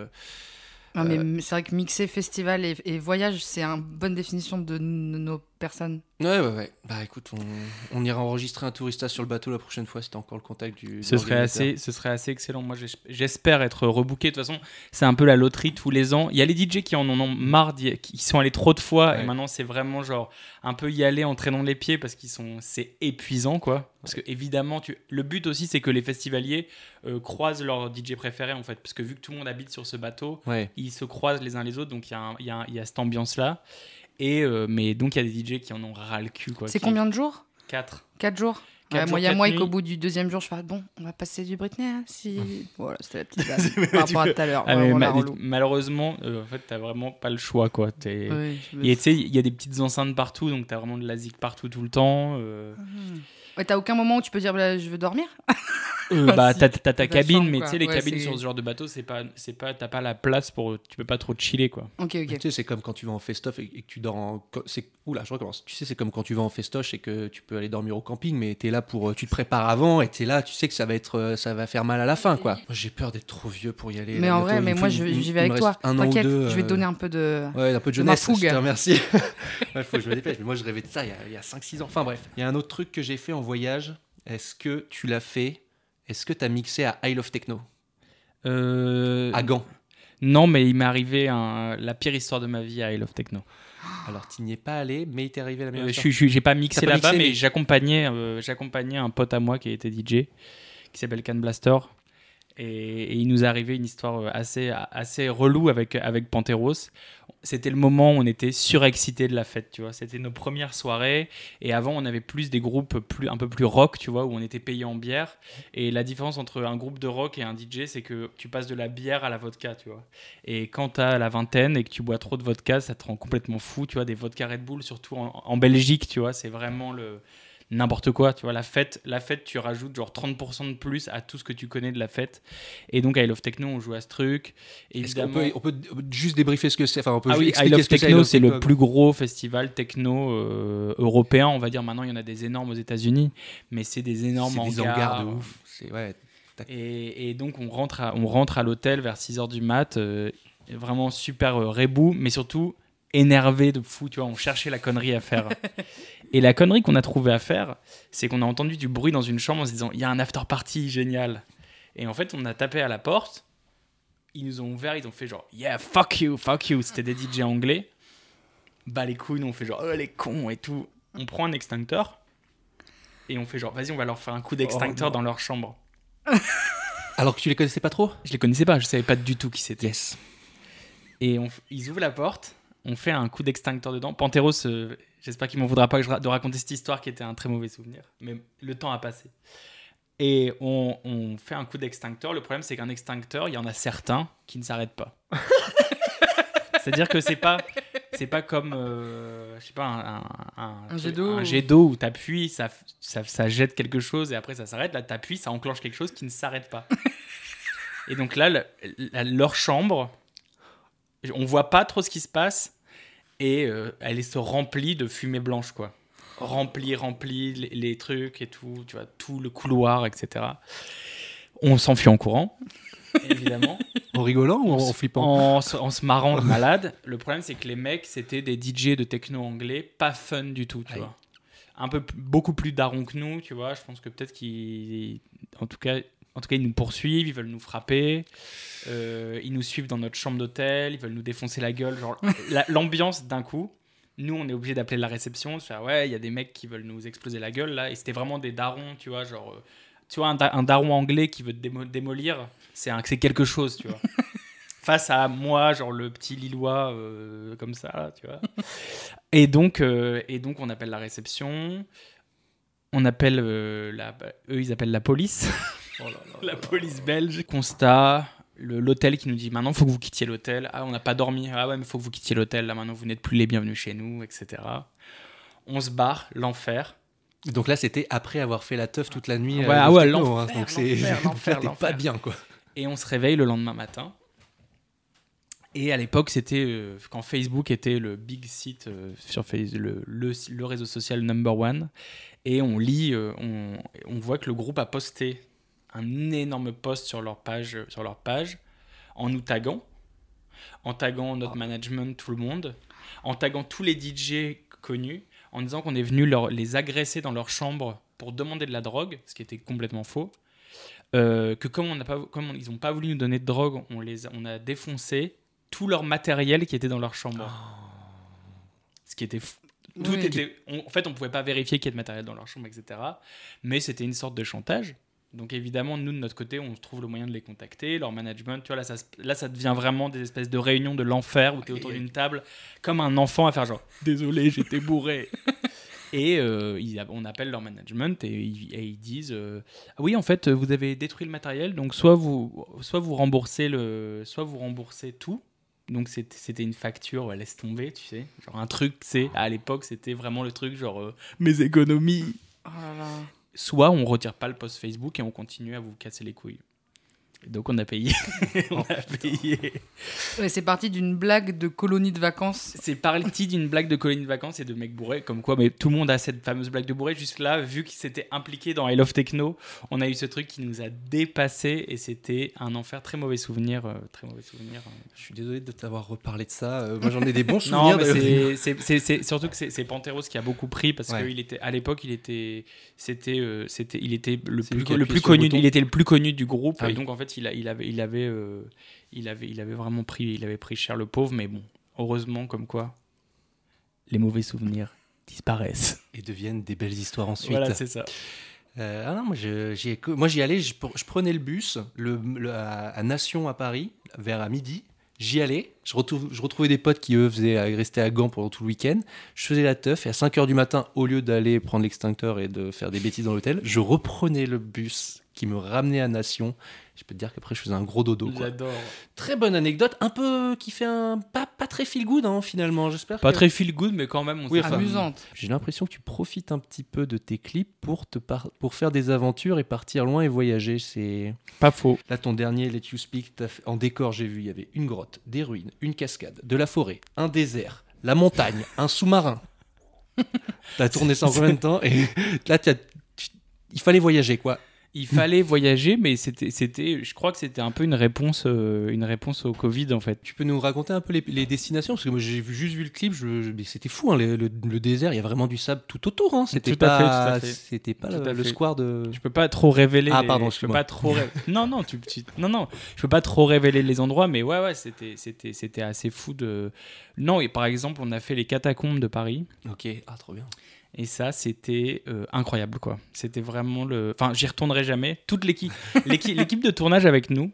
mais c'est vrai que mixer festival et voyage, c'est une bonne définition de nos personnes. Ouais. Bah écoute, on ira enregistrer un tourista sur le bateau la prochaine fois si t'as encore le contact du. Ce serait assez excellent. Moi, j'espère être rebooké. De toute façon, c'est un peu la loterie tous les ans. Il y a les DJ qui en ont marre, qui sont allés trop de fois. Ouais. Et maintenant, c'est vraiment genre un peu y aller en traînant les pieds parce c'est épuisant, quoi. Parce que évidemment, le but aussi, c'est que les festivaliers croisent leur DJ préféré, en fait. Parce que vu que tout le monde habite sur ce bateau, ils se croisent les uns les autres. Donc, il y a cette ambiance-là. Mais donc, il y a des DJ qui en ont ras le cul, quoi. C'est combien de jours ? 4. 4 jours. Moi, il y a moi qu'au bout du deuxième jour, je fais bon, on va passer du Britney. Hein, voilà, c'était la petite base par rapport à tout à l'heure. Malheureusement, en fait, t'as vraiment pas le choix, quoi. Et tu sais, il y a des petites enceintes partout, donc t'as vraiment de la zik partout tout le temps. Ouais, t'as aucun moment où tu peux dire je veux dormir. T'as ta cabine, chambre, mais tu sais, les cabines sur ce genre de bateau, t'as pas la place tu peux pas trop chiller, quoi. Ok. Tu sais, c'est comme quand tu vas en festoche et que tu dors Oula, je recommence. Tu sais, c'est comme quand tu vas en festoche et que tu peux aller dormir au camping, mais t'es là tu te prépares avant et t'es là, tu sais que ça va faire mal à la fin, quoi. Moi, j'ai peur d'être trop vieux pour y aller. Mais en vrai, moi, j'y vais avec toi. T'inquiète, je vais te donner un peu de. Ouais, un peu de jeunesse. Ma fougue. Je te remercie. Faut que je me dépêche. Mais moi, je rêvais de ça il y a 5-6 ans. Enfin bref. Il y a un autre truc que j'ai fait en voyage. Est-ce que tu l'as fait ? Est-ce que tu as mixé à Isle of Techno ? À Gand. Non, mais il m'est arrivé la pire histoire de ma vie à Isle of Techno. Alors, tu n'y es pas allé, mais il t'est arrivé la meilleure j'ai pas mixé là-bas, mais j'accompagnais un pote à moi qui était DJ, qui s'appelle Can Blaster. Et il nous est arrivé une histoire assez relou avec Panteros. C'était le moment où on était surexcités de la fête, tu vois. C'était nos premières soirées. Et avant, on avait plus des groupes un peu plus rock, tu vois, où on était payé en bière. Et la différence entre un groupe de rock et un DJ, c'est que tu passes de la bière à la vodka, tu vois. Et quand t'as la vingtaine et que tu bois trop de vodka, ça te rend complètement fou, tu vois. Des vodka Red Bull, surtout en Belgique, tu vois. C'est vraiment n'importe quoi, tu vois. La fête, tu rajoutes genre 30% de plus à tout ce que tu connais de la fête. Et donc à Isle of Techno, on joue à ce truc. Évidemment, on peut juste débriefer ce que c'est. Enfin, on peut Isle of Techno, c'est le plus gros festival techno européen, on va dire. Maintenant, il y en a des énormes aux États-Unis, mais c'est des énormes hangars de ouf. Et donc on rentre à l'hôtel vers 6h du mat, vraiment super rebou, mais surtout énervé de fou, tu vois. On cherchait la connerie à faire. Et la connerie qu'on a trouvé à faire, c'est qu'on a entendu du bruit dans une chambre en se disant il y a un after party génial. Et en fait, on a tapé à la porte. Ils nous ont ouvert, ils ont fait genre yeah, fuck you. C'était des DJ anglais. Bah les couilles, nous on fait genre oh les cons et tout. On prend un extincteur et on fait genre vas-y, on va leur faire un coup d'extincteur dans leur chambre. Alors que tu les connaissais pas trop ? Je les connaissais pas, je savais pas du tout qui c'était. Yes. Et ils ouvrent la porte, on fait un coup d'extincteur dedans. Panteros, j'espère qu'il m'en voudra pas de raconter cette histoire qui était un très mauvais souvenir. Mais le temps a passé. Et on fait un coup d'extincteur. Le problème, c'est qu'un extincteur, il y en a certains qui ne s'arrêtent pas. C'est-à-dire que c'est pas comme je sais pas un jet d'eau où t'appuies, ça jette quelque chose et après ça s'arrête. Là, t'appuies, ça enclenche quelque chose qui ne s'arrête pas. Et donc là, leur chambre, on voit pas trop ce qui se passe et elle se remplit de fumée blanche, quoi. Remplit les trucs et tout, tu vois, tout le couloir, etc. On s'enfuit en courant, évidemment. En rigolant ou en flippant ? En se marrant de malade. Le problème, c'est que les mecs, c'était des DJ de techno anglais, pas fun du tout, tu vois. Beaucoup plus darons que nous, tu vois. Je pense que peut-être en tout cas, ils nous poursuivent, ils veulent nous frapper, ils nous suivent dans notre chambre d'hôtel, ils veulent nous défoncer la gueule. Genre, l'ambiance d'un coup. Nous, on est obligé d'appeler la réception, faire ouais, il y a des mecs qui veulent nous exploser la gueule là, et c'était vraiment des darons, tu vois, genre, tu vois, un daron anglais qui veut te démolir, c'est quelque chose, tu vois. Face à moi, genre le petit Lillois comme ça, là, tu vois. Et donc, on appelle la réception, on appelle eux, ils appellent la police. La police belge. Constat, l'hôtel qui nous dit maintenant, il faut que vous quittiez l'hôtel. Ah, on n'a pas dormi. Ah ouais, mais il faut que vous quittiez l'hôtel. Là, maintenant, vous n'êtes plus les bienvenus chez nous, etc. On se barre, l'enfer. Donc là, c'était après avoir fait la teuf toute la nuit. L'enfer, donc l'enfer. t'es pas bien, quoi. Et on se réveille le lendemain matin. Et à l'époque, c'était quand Facebook était le big site sur Facebook, le réseau social number one. Et on lit, on voit que le groupe a posté un énorme post sur leur page en nous taguant, en taguant notre management, tout le monde, en taguant tous les DJ connus, en disant qu'on est venu les agresser dans leur chambre pour demander de la drogue, ce qui était complètement faux. Que comme ils n'ont pas voulu nous donner de drogue, on a défoncé tout leur matériel qui était dans leur chambre. Ce qui était fou. En fait, on ne pouvait pas vérifier qu'il y ait de matériel dans leur chambre, etc. Mais c'était une sorte de chantage. Donc évidemment, nous, de notre côté, on trouve le moyen de les contacter, leur management. Tu vois, là, ça devient vraiment des espèces de réunions de l'enfer où tu es autour d'une table, comme un enfant à faire genre « Désolé, j'étais bourré ». Et on appelle leur management et ils disent oui, en fait, vous avez détruit le matériel, donc soit vous remboursez tout. Donc c'était une facture, laisse tomber, tu sais, genre un truc, à l'époque c'était vraiment le truc genre mes économies. Oh là là. Soit on retire pas le post Facebook et on continue à vous casser les couilles. Et donc on a payé. Ouais, c'est parti d'une blague de colonie de vacances. C'est parti d'une blague de colonie de vacances et de mecs bourrés, comme quoi, mais tout le monde a cette fameuse blague de bourré. Juste là, vu qu'il s'était impliqué dans I Love Techno, on a eu ce truc qui nous a dépassé et c'était un enfer. Très mauvais souvenir. Je suis désolé de t'avoir reparlé de ça. Moi, j'en ai des bons souvenirs. Non, mais c'est surtout que c'est Panteros qui a beaucoup pris parce qu'à l'époque, il était le plus connu. Il était le plus connu du groupe et donc en fait, il avait vraiment pris cher, le pauvre, mais bon, heureusement, comme quoi les mauvais souvenirs disparaissent et deviennent des belles histoires ensuite. Voilà, c'est ça. Moi j'y allais, je prenais le bus à Nation à Paris à midi. J'y allais, je retrouvais des potes qui eux restaient à Gand pendant tout le week-end. Je faisais la teuf et à 5h du matin, au lieu d'aller prendre l'extincteur et de faire des bêtises dans l'hôtel, je reprenais le bus qui me ramenait à Nation. Je peux te dire qu'après je faisais un gros dodo. J'adore. Très bonne anecdote, un peu qui fait pas très feel good finalement, j'espère. Pas très feel good, mais quand même amusante. J'ai l'impression que tu profites un petit peu de tes clips pour faire des aventures et partir loin et voyager. C'est pas faux. Là, ton dernier Let You Speak, en décor, j'ai vu, il y avait une grotte, des ruines, une cascade, de la forêt, un désert, la montagne, un sous-marin. T'as tourné ça en combien de temps? Et là, il fallait voyager, quoi. Il fallait voyager, mais je crois que c'était un peu une réponse au Covid, en fait. Tu peux nous raconter un peu les destinations? Parce que moi, j'ai juste vu le clip, mais c'était fou, hein, le désert, il y a vraiment du sable tout autour. Hein. C'était pas le square de... Je peux pas trop révéler... Ah, pardon, je peux pas trop non, je peux pas trop révéler les endroits, mais ouais, c'était assez fou de... Non, et par exemple, on a fait les catacombes de Paris. Ok, trop bien. Et ça, c'était incroyable, quoi. C'était vraiment Enfin, j'y retournerai jamais. Toute l'équipe de tournage avec nous,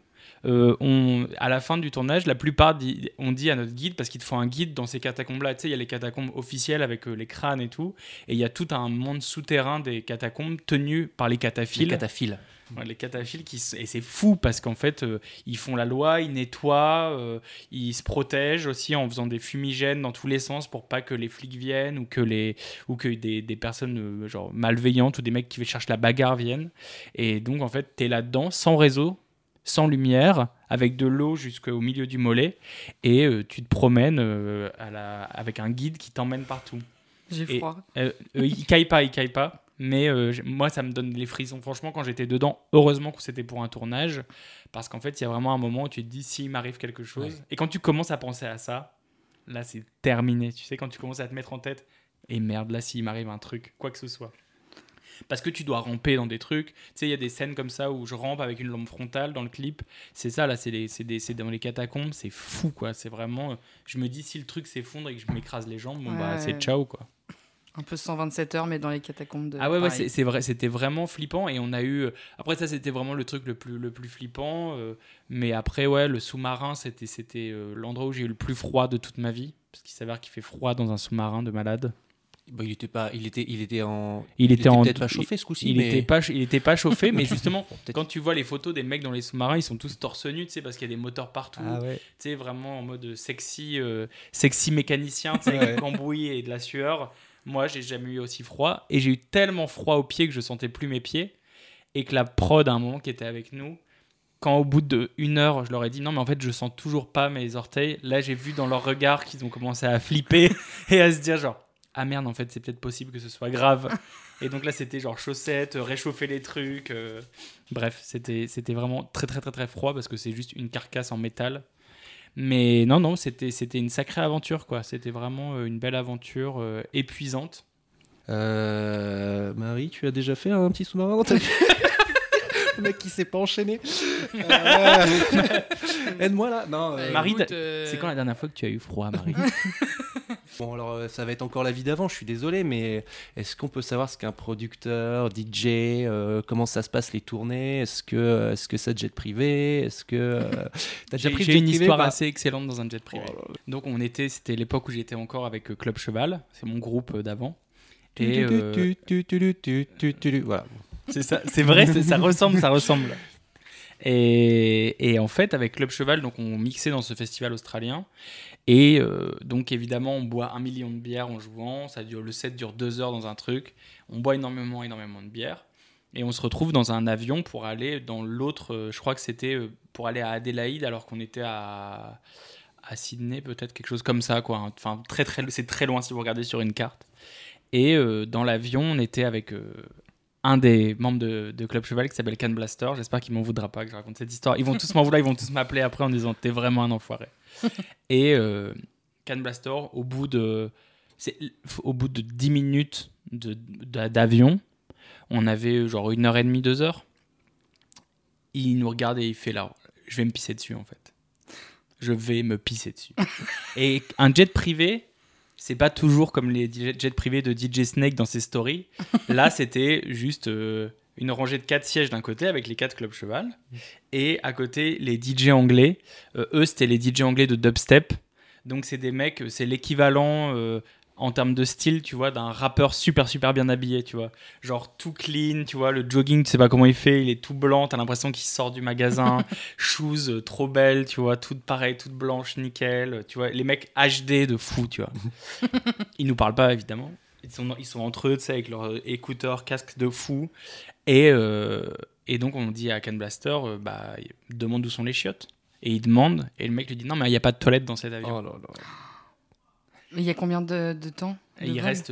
à la fin du tournage, la plupart on dit à notre guide, parce qu'il te faut un guide dans ces catacombes-là. Tu sais, il y a les catacombes officielles avec les crânes et tout, et il y a tout un monde souterrain des catacombes tenus par les cataphiles. Les cataphiles et c'est fou parce qu'en fait ils font la loi, ils nettoient, ils se protègent aussi en faisant des fumigènes dans tous les sens pour pas que les flics viennent ou que des personnes genre malveillantes ou des mecs qui cherchent la bagarre viennent. Et donc en fait t'es là-dedans sans réseau, sans lumière, avec de l'eau jusqu'au milieu du mollet et tu te promènes avec un guide qui t'emmène partout. J'ai froid. Il caille pas. Mais moi, ça me donne les frissons. Franchement, quand j'étais dedans, heureusement que c'était pour un tournage. Parce qu'en fait, il y a vraiment un moment où tu te dis, s'il m'arrive quelque chose. Ouais. Et quand tu commences à penser à ça, là, c'est terminé. Tu sais, quand tu commences à te mettre en tête, et merde, là, s'il m'arrive un truc, quoi que ce soit. Parce que tu dois ramper dans des trucs. Tu sais, il y a des scènes comme ça où je rampe avec une lampe frontale dans le clip. C'est ça, là, c'est dans les catacombes. C'est fou, quoi. C'est vraiment... Je me dis, si le truc s'effondre et que je m'écrase les jambes, c'est ciao, quoi. Un peu 127 heures, mais dans les catacombes de... Ah ouais, c'est vrai, c'était vraiment flippant. Et on a eu... Après, ça, c'était vraiment le truc le plus flippant. Mais après, ouais, le sous-marin, c'était l'endroit où j'ai eu le plus froid de toute ma vie. Parce qu'il s'avère qu'il fait froid dans un sous-marin de malade. Bah, il était peut-être pas chauffé ce coup-ci. Il était pas chauffé, mais justement, Bon, peut-être. quand tu vois les photos des mecs dans les sous-marins, ils sont tous torse nu, tu sais, parce qu'il y a des moteurs partout. Ah ouais. Tu sais, vraiment en mode sexy mécanicien, tu sais, Ouais. avec du cambouis et de la sueur. Moi, j'ai jamais eu aussi froid. Et j'ai eu tellement froid aux pieds que je sentais plus mes pieds. Et que la prod, à un moment, qui était avec nous, quand au bout d'1 heure, je leur ai dit non, mais en fait, je sens toujours pas mes orteils. Là, j'ai vu dans leur regard qu'ils ont commencé à flipper et à se dire genre, ah merde, en fait, c'est peut-être possible que ce soit grave. Et donc là, c'était genre chaussettes, réchauffer les trucs. Bref, c'était vraiment très, très, très, très froid parce que c'est juste une carcasse en métal. Mais non, c'était une sacrée aventure, quoi. C'était vraiment une belle aventure épuisante. Marie, tu as déjà fait un petit sous-marin dans ta vie? Le mec qui s'est pas enchaîné. Aide-moi là. Non, Marie, écoute, c'est quand la dernière fois que tu as eu froid, Marie? Bon, alors ça va être encore la vie d'avant, je suis désolé, mais est-ce qu'on peut savoir ce qu'un producteur, DJ, comment ça se passe les tournées? Est-ce que ça jet privé? Est-ce que t'as déjà pris le J'ai jet une privé? histoire Bah, assez excellente dans un jet privé. Oh là là. Donc c'était l'époque où j'étais encore avec Club Cheval, c'est mon groupe d'avant. Voilà. C'est ça, c'est vrai, ça ressemble. Et en fait, avec Club Cheval, donc on mixait dans ce festival australien. Et donc évidemment, on boit 1 million de bières en jouant. Le set dure 2 heures dans un truc. On boit énormément de bières. Et on se retrouve dans un avion pour aller dans l'autre. Je crois que c'était pour aller à Adélaïde, alors qu'on était à Sydney, peut-être quelque chose comme ça, quoi. Enfin, c'est très loin si vous regardez sur une carte. Et dans l'avion, on était avec un des membres de Club Cheval qui s'appelle Can Blaster. J'espère qu'il m'en voudra pas que je raconte cette histoire. Ils vont tous m'en vouloir, ils vont tous m'appeler après en disant t'es vraiment un enfoiré. Et Can Blaster, au bout de 10 minutes d'avion, on avait genre 1h30, 2 heures. Il nous regarde et il fait là, je vais me pisser dessus en fait. Je vais me pisser dessus. Et un jet privé, c'est pas toujours comme les jets privés de DJ Snake dans ses stories. Là, c'était juste une rangée de 4 sièges d'un côté avec les 4 Club Cheval. Et à côté, les DJ anglais. Eux, c'était les DJ anglais de dubstep. Donc, c'est des mecs, c'est l'équivalent en termes de style, tu vois, d'un rappeur super, super bien habillé, tu vois. Genre tout clean, tu vois, le jogging, tu sais pas comment il fait, il est tout blanc, t'as l'impression qu'il sort du magasin. Shoes trop belles, tu vois, toutes pareilles, toutes blanches, nickel. Tu vois, les mecs HD de fou, tu vois. Ils nous parlent pas, évidemment. Ils sont entre eux, tu sais, avec leurs écouteurs, casques de fou. Et donc, on dit à Can Blaster, demande où sont les chiottes. Et il demande, et le mec lui dit, non, mais il n'y a pas de toilette dans cet avion. Oh là là. Mais il y a combien de temps Et il reste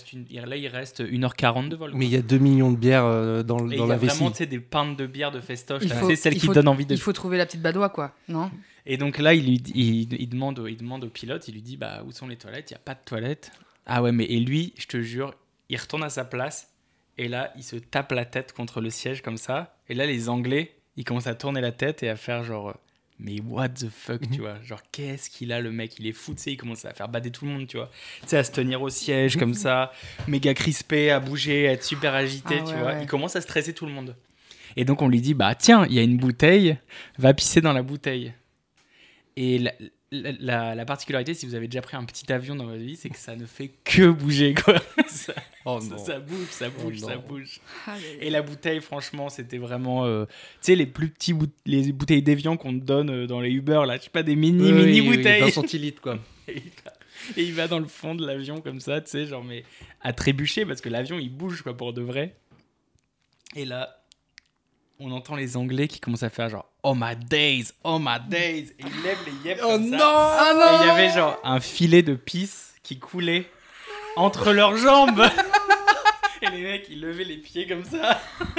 1h40 de vol. Mais il y a 2 millions de bières dans Et la il y a vessie. vraiment, tu sais, des pintes de bière de festoche. Il Tu faut- sais, celles il qui faut- donnent envie de... Il faut trouver la petite badoie, quoi, non? Et donc là, il demande au pilote, il lui dit, où sont les toilettes? Il n'y a pas de toilettes. Ah ouais, mais et lui, je te jure, il retourne à sa place, et là, il se tape la tête contre le siège comme ça. Et là, les Anglais, ils commencent à tourner la tête et à faire genre... Mais what the fuck, tu vois, genre qu'est-ce qu'il a le mec, il est fou, tu sais, il commence à faire bader tout le monde, tu vois, tu sais, à se tenir au siège comme ça, méga crispé, à bouger, à être super agité, tu vois, il commence à stresser tout le monde. Et donc on lui dit, tiens, il y a une bouteille, va pisser dans la bouteille. Et la particularité, si vous avez déjà pris un petit avion dans votre vie, c'est que ça ne fait que bouger, quoi. Oh non. Ça bouge, ça bouge, Oh ça non. bouge. Et la bouteille, franchement, c'était vraiment... tu sais, les plus petits les bouteilles d'Evian qu'on te donne dans les Uber, là, je sais pas, des mini bouteilles. 20 centilitres, quoi. Et il va dans le fond de l'avion comme ça, tu sais, genre, mais à trébucher, parce que l'avion, il bouge, quoi, pour de vrai. Et là, on entend les Anglais qui commencent à faire genre « Oh my days, oh my days !» Et ils lèvent les yeux comme ça. Et il y avait genre un filet de pisse qui coulait entre leurs jambes. Et les mecs, ils levaient les pieds comme ça.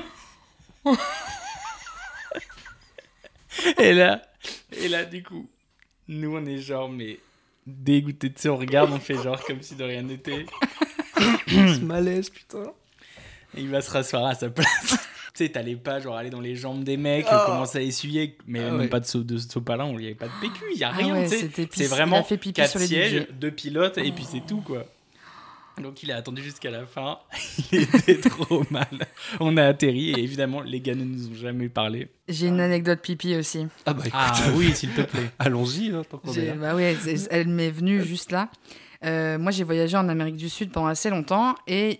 Et là, du coup, nous, on est genre, mais dégoûtés. Tu sais, on regarde, on fait genre comme si de rien n'était. Ce malaise, putain. Et il va se rasseoir à sa place. Tu sais, t'allais pas genre aller dans les jambes des mecs, commencer à essuyer, mais même ouais. pas de sopalin, il y avait pas de PQ, il y a Ah rien, ouais, tu sais. c'était C'est il vraiment a fait pipi 4 sur les sièges, DJ. 2 pilotes, et puis c'est tout, quoi. Donc il a attendu jusqu'à la fin, il était trop mal. On a atterri, et évidemment, les gars ne nous ont jamais parlé. J'ai une anecdote pipi aussi. Ah bah écoute, Ah oui, s'il te plaît. allons-y, hein, tant qu'on est là. Bah ouais, elle m'est venue juste là. Moi, j'ai voyagé en Amérique du Sud pendant assez longtemps. Et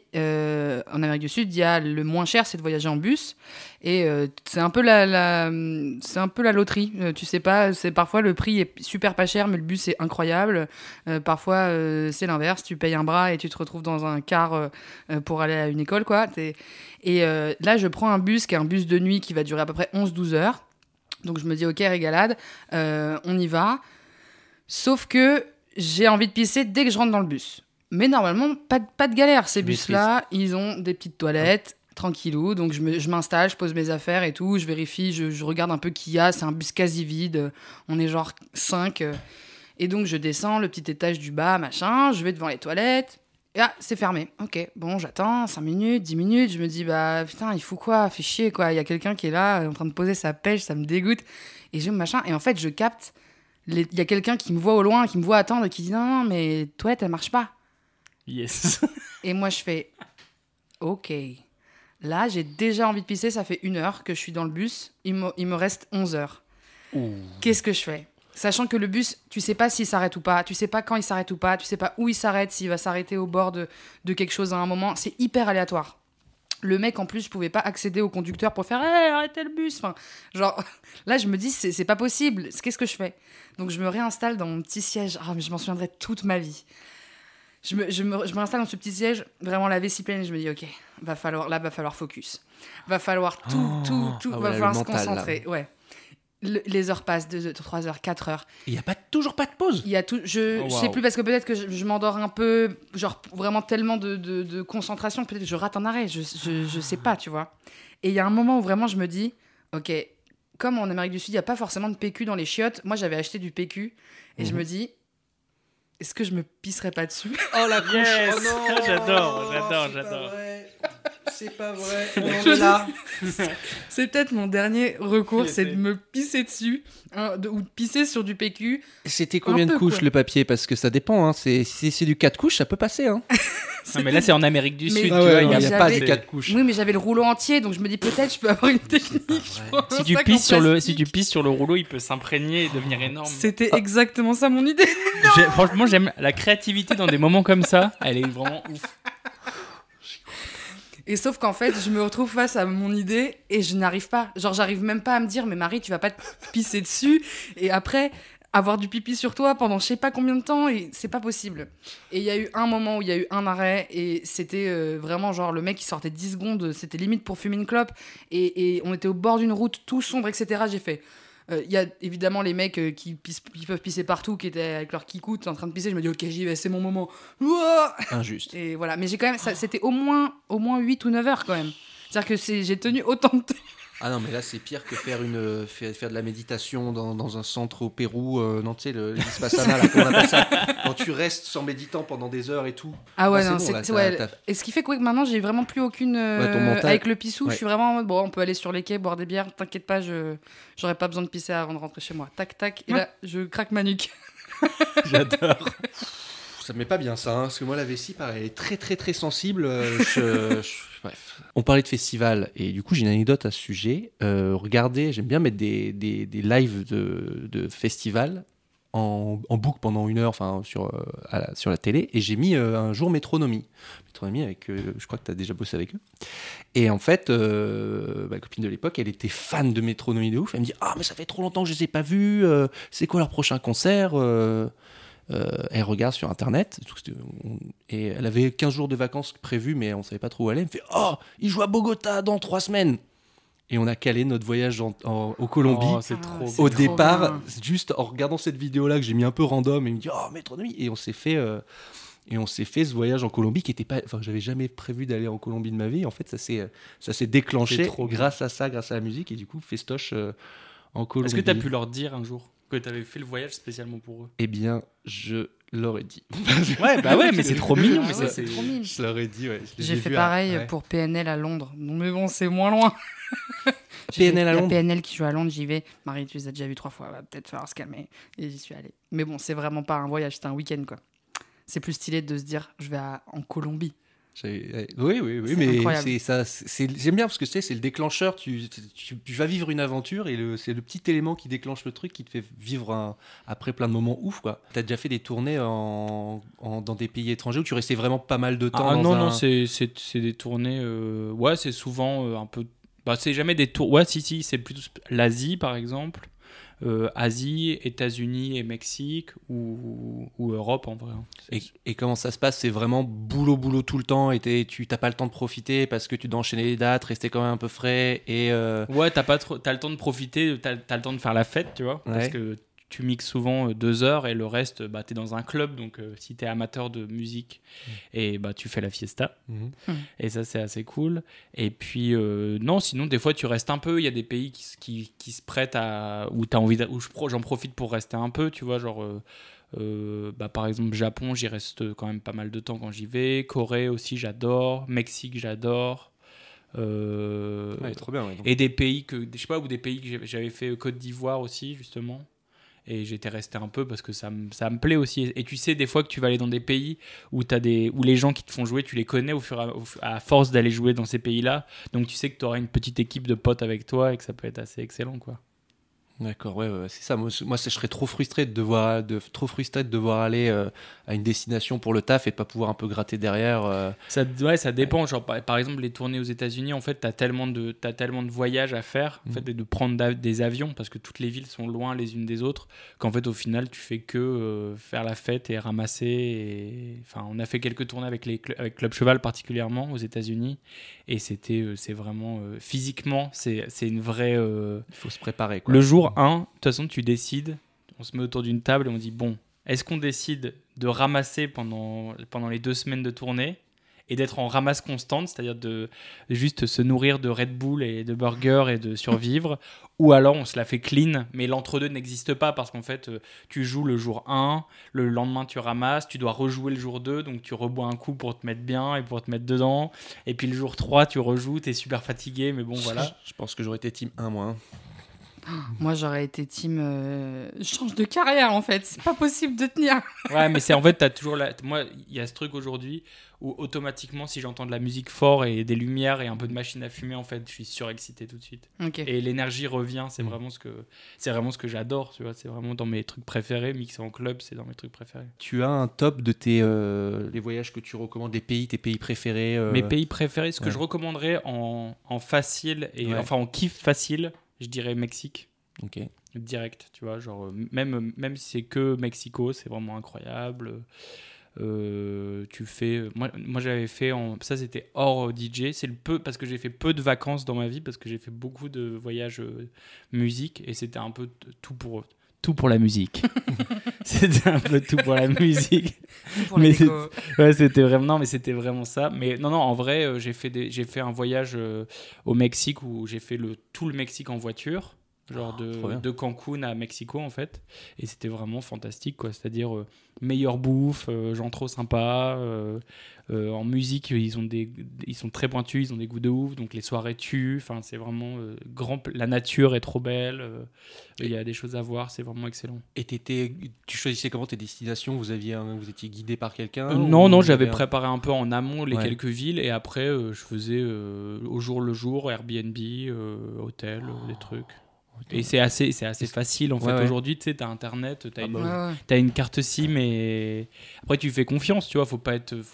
en Amérique du Sud, il y a le moins cher, c'est de voyager en bus. Et c'est un peu c'est un peu la loterie. Tu sais pas, parfois le prix est super pas cher, mais le bus est incroyable. Parfois, c'est l'inverse. Tu payes un bras et tu te retrouves dans un car pour aller à une école, quoi. Et là, je prends un bus qui est un bus de nuit qui va durer à peu près 11-12 heures. Donc, je me dis, ok, régalade, on y va. Sauf que j'ai envie de pisser dès que je rentre dans le bus. Mais normalement, pas de galère. Ces bus-là, ils ont des petites toilettes, tranquillou. Donc, je m'installe, je pose mes affaires et tout. Je vérifie, je regarde un peu qui y a. C'est un bus quasi vide. On est genre 5. Et donc, je descends le petit étage du bas, machin. Je vais devant les toilettes. Et c'est fermé. Ok, bon, j'attends 5 minutes, 10 minutes. Je me dis, bah putain, il faut quoi? Fait chier, quoi. Il y a quelqu'un qui est là, en train de poser sa pêche, ça me dégoûte. Et je machin. Et en fait, je capte. Il y a quelqu'un qui me voit au loin, qui me voit attendre et qui dit non, mais toilette, elle marche pas. Yes. Et moi, je fais ok. Là, j'ai déjà envie de pisser. Ça fait 1 heure que je suis dans le bus. Il me reste 11 heures. Ouh. Qu'est-ce que je fais? Sachant que le bus, tu sais pas s'il s'arrête ou pas, tu sais pas quand il s'arrête ou pas, tu sais pas où il s'arrête, s'il va s'arrêter au bord de quelque chose à un moment. C'est hyper aléatoire. Le mec, en plus, je pouvais pas accéder au conducteur pour faire hey, arrêtez le bus. Enfin, genre, là, je me dis, c'est pas possible. Qu'est-ce que je fais? Donc, je me réinstalle dans mon petit siège. Ah, mais je m'en souviendrai toute ma vie. Je me réinstalle dans ce petit siège, vraiment la vessie pleine, et je me dis, ok, va falloir focus. Va falloir tout, va falloir se concentrer. Là. Ouais. Les heures passent, 2 heures, 3 heures, 4 heures. Il n'y a toujours pas de pause. Il y a tout. Je sais plus parce que peut-être que je m'endors un peu, genre vraiment tellement de concentration, peut-être que je rate un arrêt. Je sais pas, tu vois. Et il y a un moment où vraiment je me dis, ok, comme en Amérique du Sud, il n'y a pas forcément de PQ dans les chiottes. Moi, j'avais acheté du PQ et je me dis, est-ce que je me pisserais pas dessus? Oh la couche. Yes. Oh non. J'adore. C'est pas vrai. On en est là. C'est peut-être mon dernier recours, c'est de me pisser dessus ou de pisser sur du PQ. C'était combien de couches le papier? Parce que ça dépend. Hein. Si c'est du 4 couches, ça peut passer. Hein. Non, mais là, c'est en Amérique du Sud. Tu vois, il n'y a pas de 4 couches. Oui, mais j'avais le rouleau entier, donc je me dis peut-être je peux avoir une technique. Si tu pisses sur le rouleau, il peut s'imprégner et devenir énorme. C'était exactement ça mon idée. Franchement, j'aime la créativité dans des moments comme ça. Elle est vraiment ouf. Et sauf qu'en fait, je me retrouve face à mon idée et je n'arrive pas. Genre, j'arrive même pas à me dire, mais Marie, tu vas pas te pisser dessus. Et après, avoir du pipi sur toi pendant je sais pas combien de temps, et c'est pas possible. Et il y a eu un moment où il y a eu un arrêt et c'était vraiment genre le mec qui sortait 10 secondes, c'était limite pour fumer une clope. Et on était au bord d'une route tout sombre, etc. J'ai fait... Il y a évidemment les mecs qui peuvent pisser partout, qui étaient avec leur kikout en train de pisser. Je me dis, ok, j'y vais, c'est mon moment. Ouah Injuste. Et voilà. Mais j'ai quand même, c'était au moins 8 ou 9 heures quand même. C'est-à-dire que j'ai tenu autant de temps. Ah non, mais là, c'est pire que faire de la méditation dans un centre au Pérou. Non, tu sais, l'Ispasana, là, comment on appelle ça? Quand tu restes sans méditant pendant des heures et tout. Ah ouais, là, non, c'est bon, c'est... là, ouais. Et ce qui fait que maintenant, j'ai vraiment plus aucune... avec le pissou, je suis vraiment en mode, bon, on peut aller sur les quais, boire des bières, t'inquiète pas, j'aurais pas besoin de pisser avant de rentrer chez moi. Tac, tac, et là, je craque ma nuque. J'adore. Ça me met pas bien ça, hein, parce que moi la vessie, pareil, elle est très très très sensible. Bref. On parlait de festival et du coup j'ai une anecdote à ce sujet. Regardez, j'aime bien mettre des lives de festivals en boucle pendant 1 heure, enfin sur la télé, et j'ai mis un jour Métronomie avec, je crois que tu as déjà bossé avec eux. Et en fait, ma copine de l'époque, elle était fan de Métronomie de ouf. Elle me dit mais ça fait trop longtemps que je les ai pas vus. C'est quoi leur prochain concert? Elle regarde sur internet et elle avait 15 jours de vacances prévus, mais on savait pas trop où aller. Elle me fait ils jouent à Bogota dans 3 semaines. Et on a calé notre voyage au Colombie au départ, juste en regardant cette vidéo là que j'ai mis un peu random. Et il me dit Métronomie, et on s'est fait ce voyage en Colombie qui était pas, enfin j'avais jamais prévu d'aller en Colombie de ma vie. En fait ça s'est déclenché grâce à la musique, et du coup festoche en Colombie. Est-ce que tu as pu leur dire un jour que tu avais fait le voyage spécialement pour eux? Eh bien, je leur ai dit. ouais, mais c'est trop mignon. C'est trop mignon. Je leur ai dit, ouais. J'ai fait pareil pour PNL à Londres. Mais bon, c'est moins loin. PNL à Londres. PNL qui joue à Londres, j'y vais. Marie, tu les as déjà vus 3 fois, va peut-être falloir se calmer. Et j'y suis allée. Mais bon, c'est vraiment pas un voyage, c'est un week-end, quoi. C'est plus stylé de se dire, je vais en Colombie. Oui, C'est mais incroyable. j'aime bien parce que c'est le déclencheur. Tu vas vivre une aventure et c'est le petit élément qui déclenche le truc qui te fait vivre après plein de moments ouf, quoi. T'as déjà fait des tournées dans des pays étrangers où tu restais vraiment pas mal de temps Non, c'est des tournées. Ouais, c'est souvent un peu. Bah, c'est jamais des tours. Ouais, si, c'est plutôt l'Asie, par exemple. Asie, États-Unis et Mexique ou Europe en vrai. Et comment ça se passe? C'est vraiment boulot tout le temps et tu t'as pas le temps de profiter parce que tu dois enchaîner les dates, rester quand même un peu frais et Ouais, t'as le temps de profiter, t'as le temps de faire la fête, tu vois, parce que tu mixes souvent 2 heures et le reste, bah, t'es dans un club, donc si t'es amateur de musique, et bah, tu fais la fiesta. Et ça, c'est assez cool. Et puis, non, sinon, des fois, tu restes un peu. Il y a des pays qui se prêtent où t'as envie j'en profite pour rester un peu, tu vois, genre... bah, par exemple, Japon, j'y reste quand même pas mal de temps quand j'y vais. Corée aussi, j'adore. Mexique, j'adore. trop bien. Ouais, donc. Et des pays je sais pas, ou des pays que j'avais fait Côte d'Ivoire aussi, justement. Et j'étais resté un peu parce que ça me plaît aussi. Et tu sais, des fois que tu vas aller dans des pays où où les gens qui te font jouer, tu les connais à force d'aller jouer dans ces pays-là. Donc tu sais que tu auras une petite équipe de potes avec toi et que ça peut être assez excellent, quoi. D'accord, ouais, c'est ça. Moi, je serais trop frustré de devoir aller à une destination pour le taf et de pas pouvoir un peu gratter derrière. Ça dépend. Ouais. Genre, par exemple, les tournées aux États-Unis, en fait, t'as tellement de voyages à faire, en fait, et de prendre des avions parce que toutes les villes sont loin les unes des autres. Qu'en fait, au final, tu fais que faire la fête et ramasser. Enfin, on a fait quelques tournées avec Club Cheval particulièrement aux États-Unis, et c'est vraiment physiquement, c'est une vraie. Il faut se préparer, quoi. Le jour 1, de toute façon, tu décides, on se met autour d'une table et on dit bon, est-ce qu'on décide de ramasser pendant les 2 semaines de tournée et d'être en ramasse constante, c'est-à-dire de juste se nourrir de Red Bull et de burgers et de survivre, ou alors on se la fait clean, mais l'entre-deux n'existe pas parce qu'en fait, tu joues le jour 1, le lendemain tu ramasses, tu dois rejouer le jour 2, donc tu rebois un coup pour te mettre bien et pour te mettre dedans, et puis le jour 3, tu rejoues, t'es super fatigué, mais bon, voilà. Je pense que j'aurais été team 1, moi. Moi, j'aurais été team. Change de carrière, en fait. C'est pas possible de tenir. Ouais, mais c'est en fait, t'as toujours moi, il y a ce truc aujourd'hui où automatiquement, si j'entends de la musique fort et des lumières et un peu de machine à fumer, en fait, je suis surexcité tout de suite. Ok. Et l'énergie revient. C'est vraiment ce que j'adore. Tu vois, c'est vraiment dans mes trucs préférés. Mixer en club, c'est dans mes trucs préférés. Tu as un top de les voyages que tu recommandes, tes pays préférés. Mes pays préférés, ce que je recommanderais en facile et enfin en kiff facile, je dirais Mexique. Ok. Direct, tu vois, genre même si c'est que Mexico, c'est vraiment incroyable. Tu fais, moi j'avais fait ça c'était hors DJ, parce que j'ai fait peu de vacances dans ma vie, parce que j'ai fait beaucoup de voyages musique, et c'était un peu tout pour la musique. C'était un peu tout pour la musique. Tout pour la déco. C'était vraiment ça. Mais non, en vrai, j'ai fait un voyage au Mexique où j'ai fait tout le Mexique en voiture. Genre de Cancun à Mexico, en fait. Et c'était vraiment fantastique, quoi. C'est-à-dire meilleure bouffe, gens trop sympas. En musique, ils sont très pointus, ils ont des goûts de ouf, donc les soirées tuent. Enfin, c'est vraiment la nature est trop belle. Il y a des choses à voir, c'est vraiment excellent. Et tu choisissais comment tes destinations? Vous étiez guidé par quelqu'un? Non, j'avais préparé un peu en amont quelques villes, et après je faisais au jour le jour, Airbnb, hôtel, des trucs. Et c'est assez facile en fait. Aujourd'hui, tu sais, t'as internet, t'as une carte SIM, et après tu fais confiance, tu vois. Faut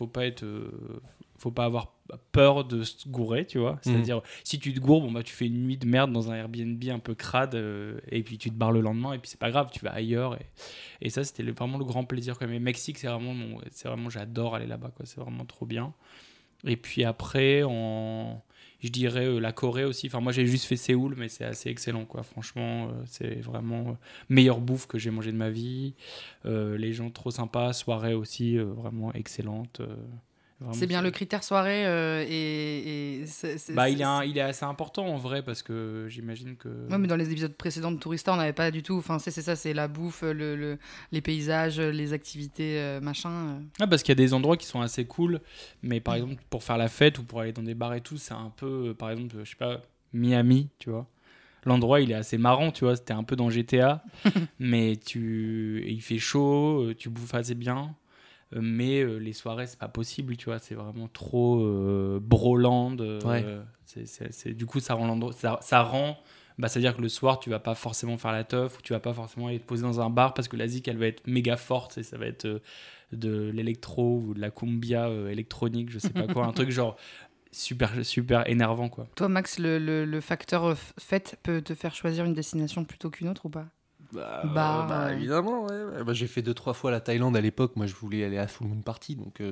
pas avoir peur de se gourer, tu vois. C'est-à-dire, si tu te goures, tu fais une nuit de merde dans un Airbnb un peu crade, et puis tu te barres le lendemain, et puis c'est pas grave, tu vas ailleurs. Et ça, c'était vraiment le grand plaisir quand même. Et Mexique, c'est vraiment, j'adore aller là-bas, quoi. C'est vraiment trop bien. Et puis après, je dirais la Corée aussi. Enfin, moi, j'ai juste fait Séoul, mais c'est assez excellent, quoi. Franchement, c'est vraiment meilleure bouffe que j'ai mangé de ma vie. Les gens trop sympas, soirée aussi vraiment excellente. C'est bien le critère soirée il est assez important en vrai, parce que j'imagine que... Ouais, mais dans les épisodes précédents de Tourista, on n'avait pas du tout... Enfin, c'est ça, c'est la bouffe, les paysages, les activités, machin. Parce qu'il y a des endroits qui sont assez cool, mais par exemple, pour faire la fête ou pour aller dans des bars et tout, c'est un peu... Par exemple, je sais pas, Miami, tu vois. L'endroit, il est assez marrant, tu vois. C'était un peu dans GTA, mais il fait chaud, tu bouffes assez bien. mais les soirées, c'est pas possible, tu vois, c'est vraiment trop broland. Du coup, ça rend. Bah, c'est-à-dire que le soir, tu vas pas forcément faire la teuf ou tu vas pas forcément aller te poser dans un bar parce que la zik, elle va être méga forte et ça va être de l'électro ou de la cumbia électronique, je sais pas quoi, un truc genre super, super énervant, quoi. Toi, Max, le facteur fête peut te faire choisir une destination plutôt qu'une autre ou pas ? Évidemment, ouais. Bah, j'ai fait 2-3 fois la Thaïlande à l'époque. Moi, je voulais aller à Full Moon Party, donc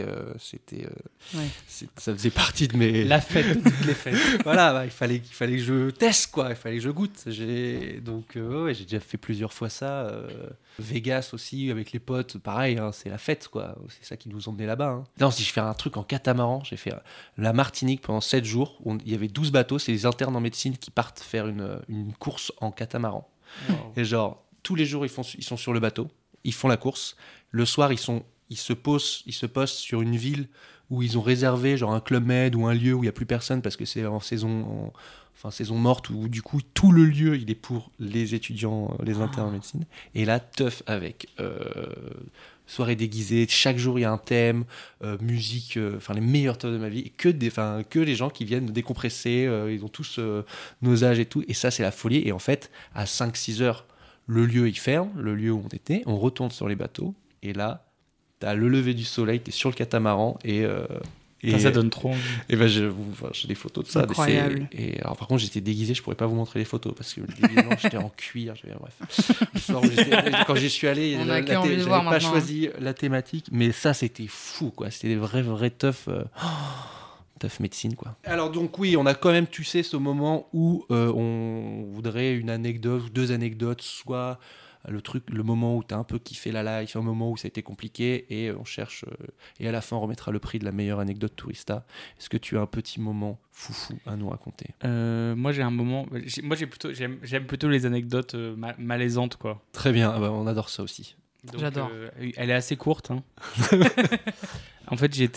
ça faisait partie de mes... La fête de toutes les fêtes. Voilà, bah, il fallait que je teste, quoi. Il fallait que je goûte. Donc, j'ai déjà fait plusieurs fois ça. Vegas aussi, avec les potes, pareil, hein, c'est la fête, quoi. C'est ça qui nous emmenait là-bas. Hein. Non, si je fais un truc en catamaran, j'ai fait la Martinique pendant 7 jours. Il y avait 12 bateaux, c'est les internes en médecine qui partent faire une course en catamaran. Wow. Et genre, tous les jours, ils sont sur le bateau, ils font la course. Le soir, ils se postent sur une ville où ils ont réservé genre un Club Med ou un lieu où il n'y a plus personne parce que c'est en saison morte, où du coup, tout le lieu, il est pour les étudiants, les internes en médecine. Et là, teuf avec soirée déguisée, chaque jour, il y a un thème, musique, les meilleurs teufs de ma vie, et que les gens qui viennent décompresser, ils ont tous nos âges et tout, et ça, c'est la folie. Et en fait, à 5-6 heures, le lieu, il ferme, le lieu où on était, on retourne sur les bateaux, et là, t'as le lever du soleil, t'es sur le catamaran, et ça donne trop envie. Et j'ai des photos de ça. Incroyable. Et alors, par contre, j'étais déguisé, je pourrais pas vous montrer les photos parce que évidemment, j'étais en cuir. Bref. Le soir quand j'y suis allé, j'avais pas choisi la thématique, mais ça, c'était fou, quoi. C'était des vrais teuf médecine, quoi. Alors donc oui, on a quand même, tu sais, ce moment où on voudrait une anecdote ou 2 anecdotes, soit le moment où t'as un peu kiffé la life, un moment où ça a été compliqué, et on cherche, et à la fin on remettra le prix de la meilleure anecdote tourista. Est-ce que tu as un petit moment foufou à nous raconter? Moi j'ai un moment, j'aime plutôt les anecdotes malaisantes, quoi. Très bien, on adore ça aussi. Donc, j'adore. Elle est assez courte, hein. En fait, j'ai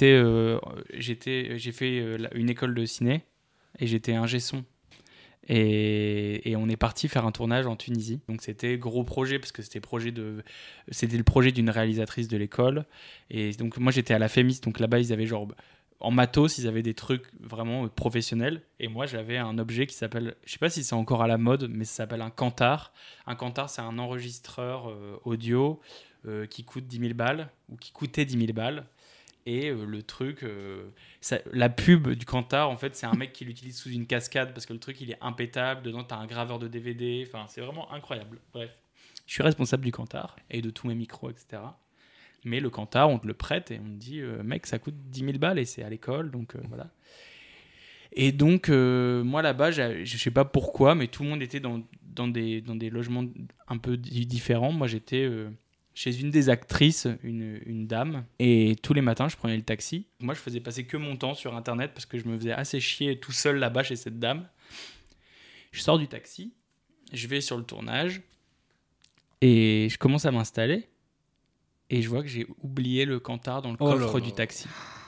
fait une école de ciné et j'étais ingé son. Et on est parti faire un tournage en Tunisie. Donc c'était gros projet parce que c'était le projet d'une réalisatrice de l'école. Et donc moi j'étais à la FEMIS, donc là-bas ils avaient genre en matos, ils avaient des trucs vraiment professionnels. Et moi j'avais un objet qui s'appelle, je sais pas si c'est encore à la mode, mais ça s'appelle un Kantar. Un Kantar, c'est un enregistreur audio qui coûte 10 000 balles ou qui coûtait 10 000 balles. Et le truc, la pub du Kantar, en fait, c'est un mec qui l'utilise sous une cascade parce que le truc, il est impétable. Dedans, t'as un graveur de DVD. Enfin, c'est vraiment incroyable. Bref, je suis responsable du Kantar et de tous mes micros, etc. Mais le Kantar, on te le prête et on te dit, mec, ça coûte 10 000 balles et c'est à l'école, donc voilà. Et donc, moi, là-bas, je sais pas pourquoi, mais tout le monde était dans des logements un peu différents. Moi, j'étais... chez une des actrices, une dame, et tous les matins je prenais le taxi. Moi je faisais passer que mon temps sur internet parce que je me faisais assez chier tout seul là-bas chez cette dame. Je sors du taxi, je vais sur le tournage et je commence à m'installer et je vois que j'ai oublié le Kantar dans le coffre du taxi.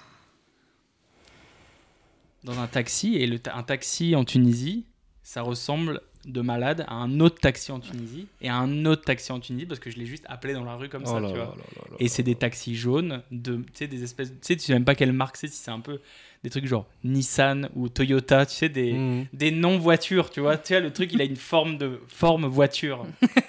Dans un taxi, et un taxi en Tunisie, ça ressemble de malade à un autre taxi en Tunisie et à un autre taxi en Tunisie parce que je l'ai juste appelé dans la rue comme ça, tu vois. Et c'est des taxis jaunes, tu sais, des espèces, tu sais même pas quelle marque c'est, si c'est un peu des trucs genre Nissan ou Toyota, tu sais, des noms voitures, tu vois. Tu sais, le truc, il a une forme voiture.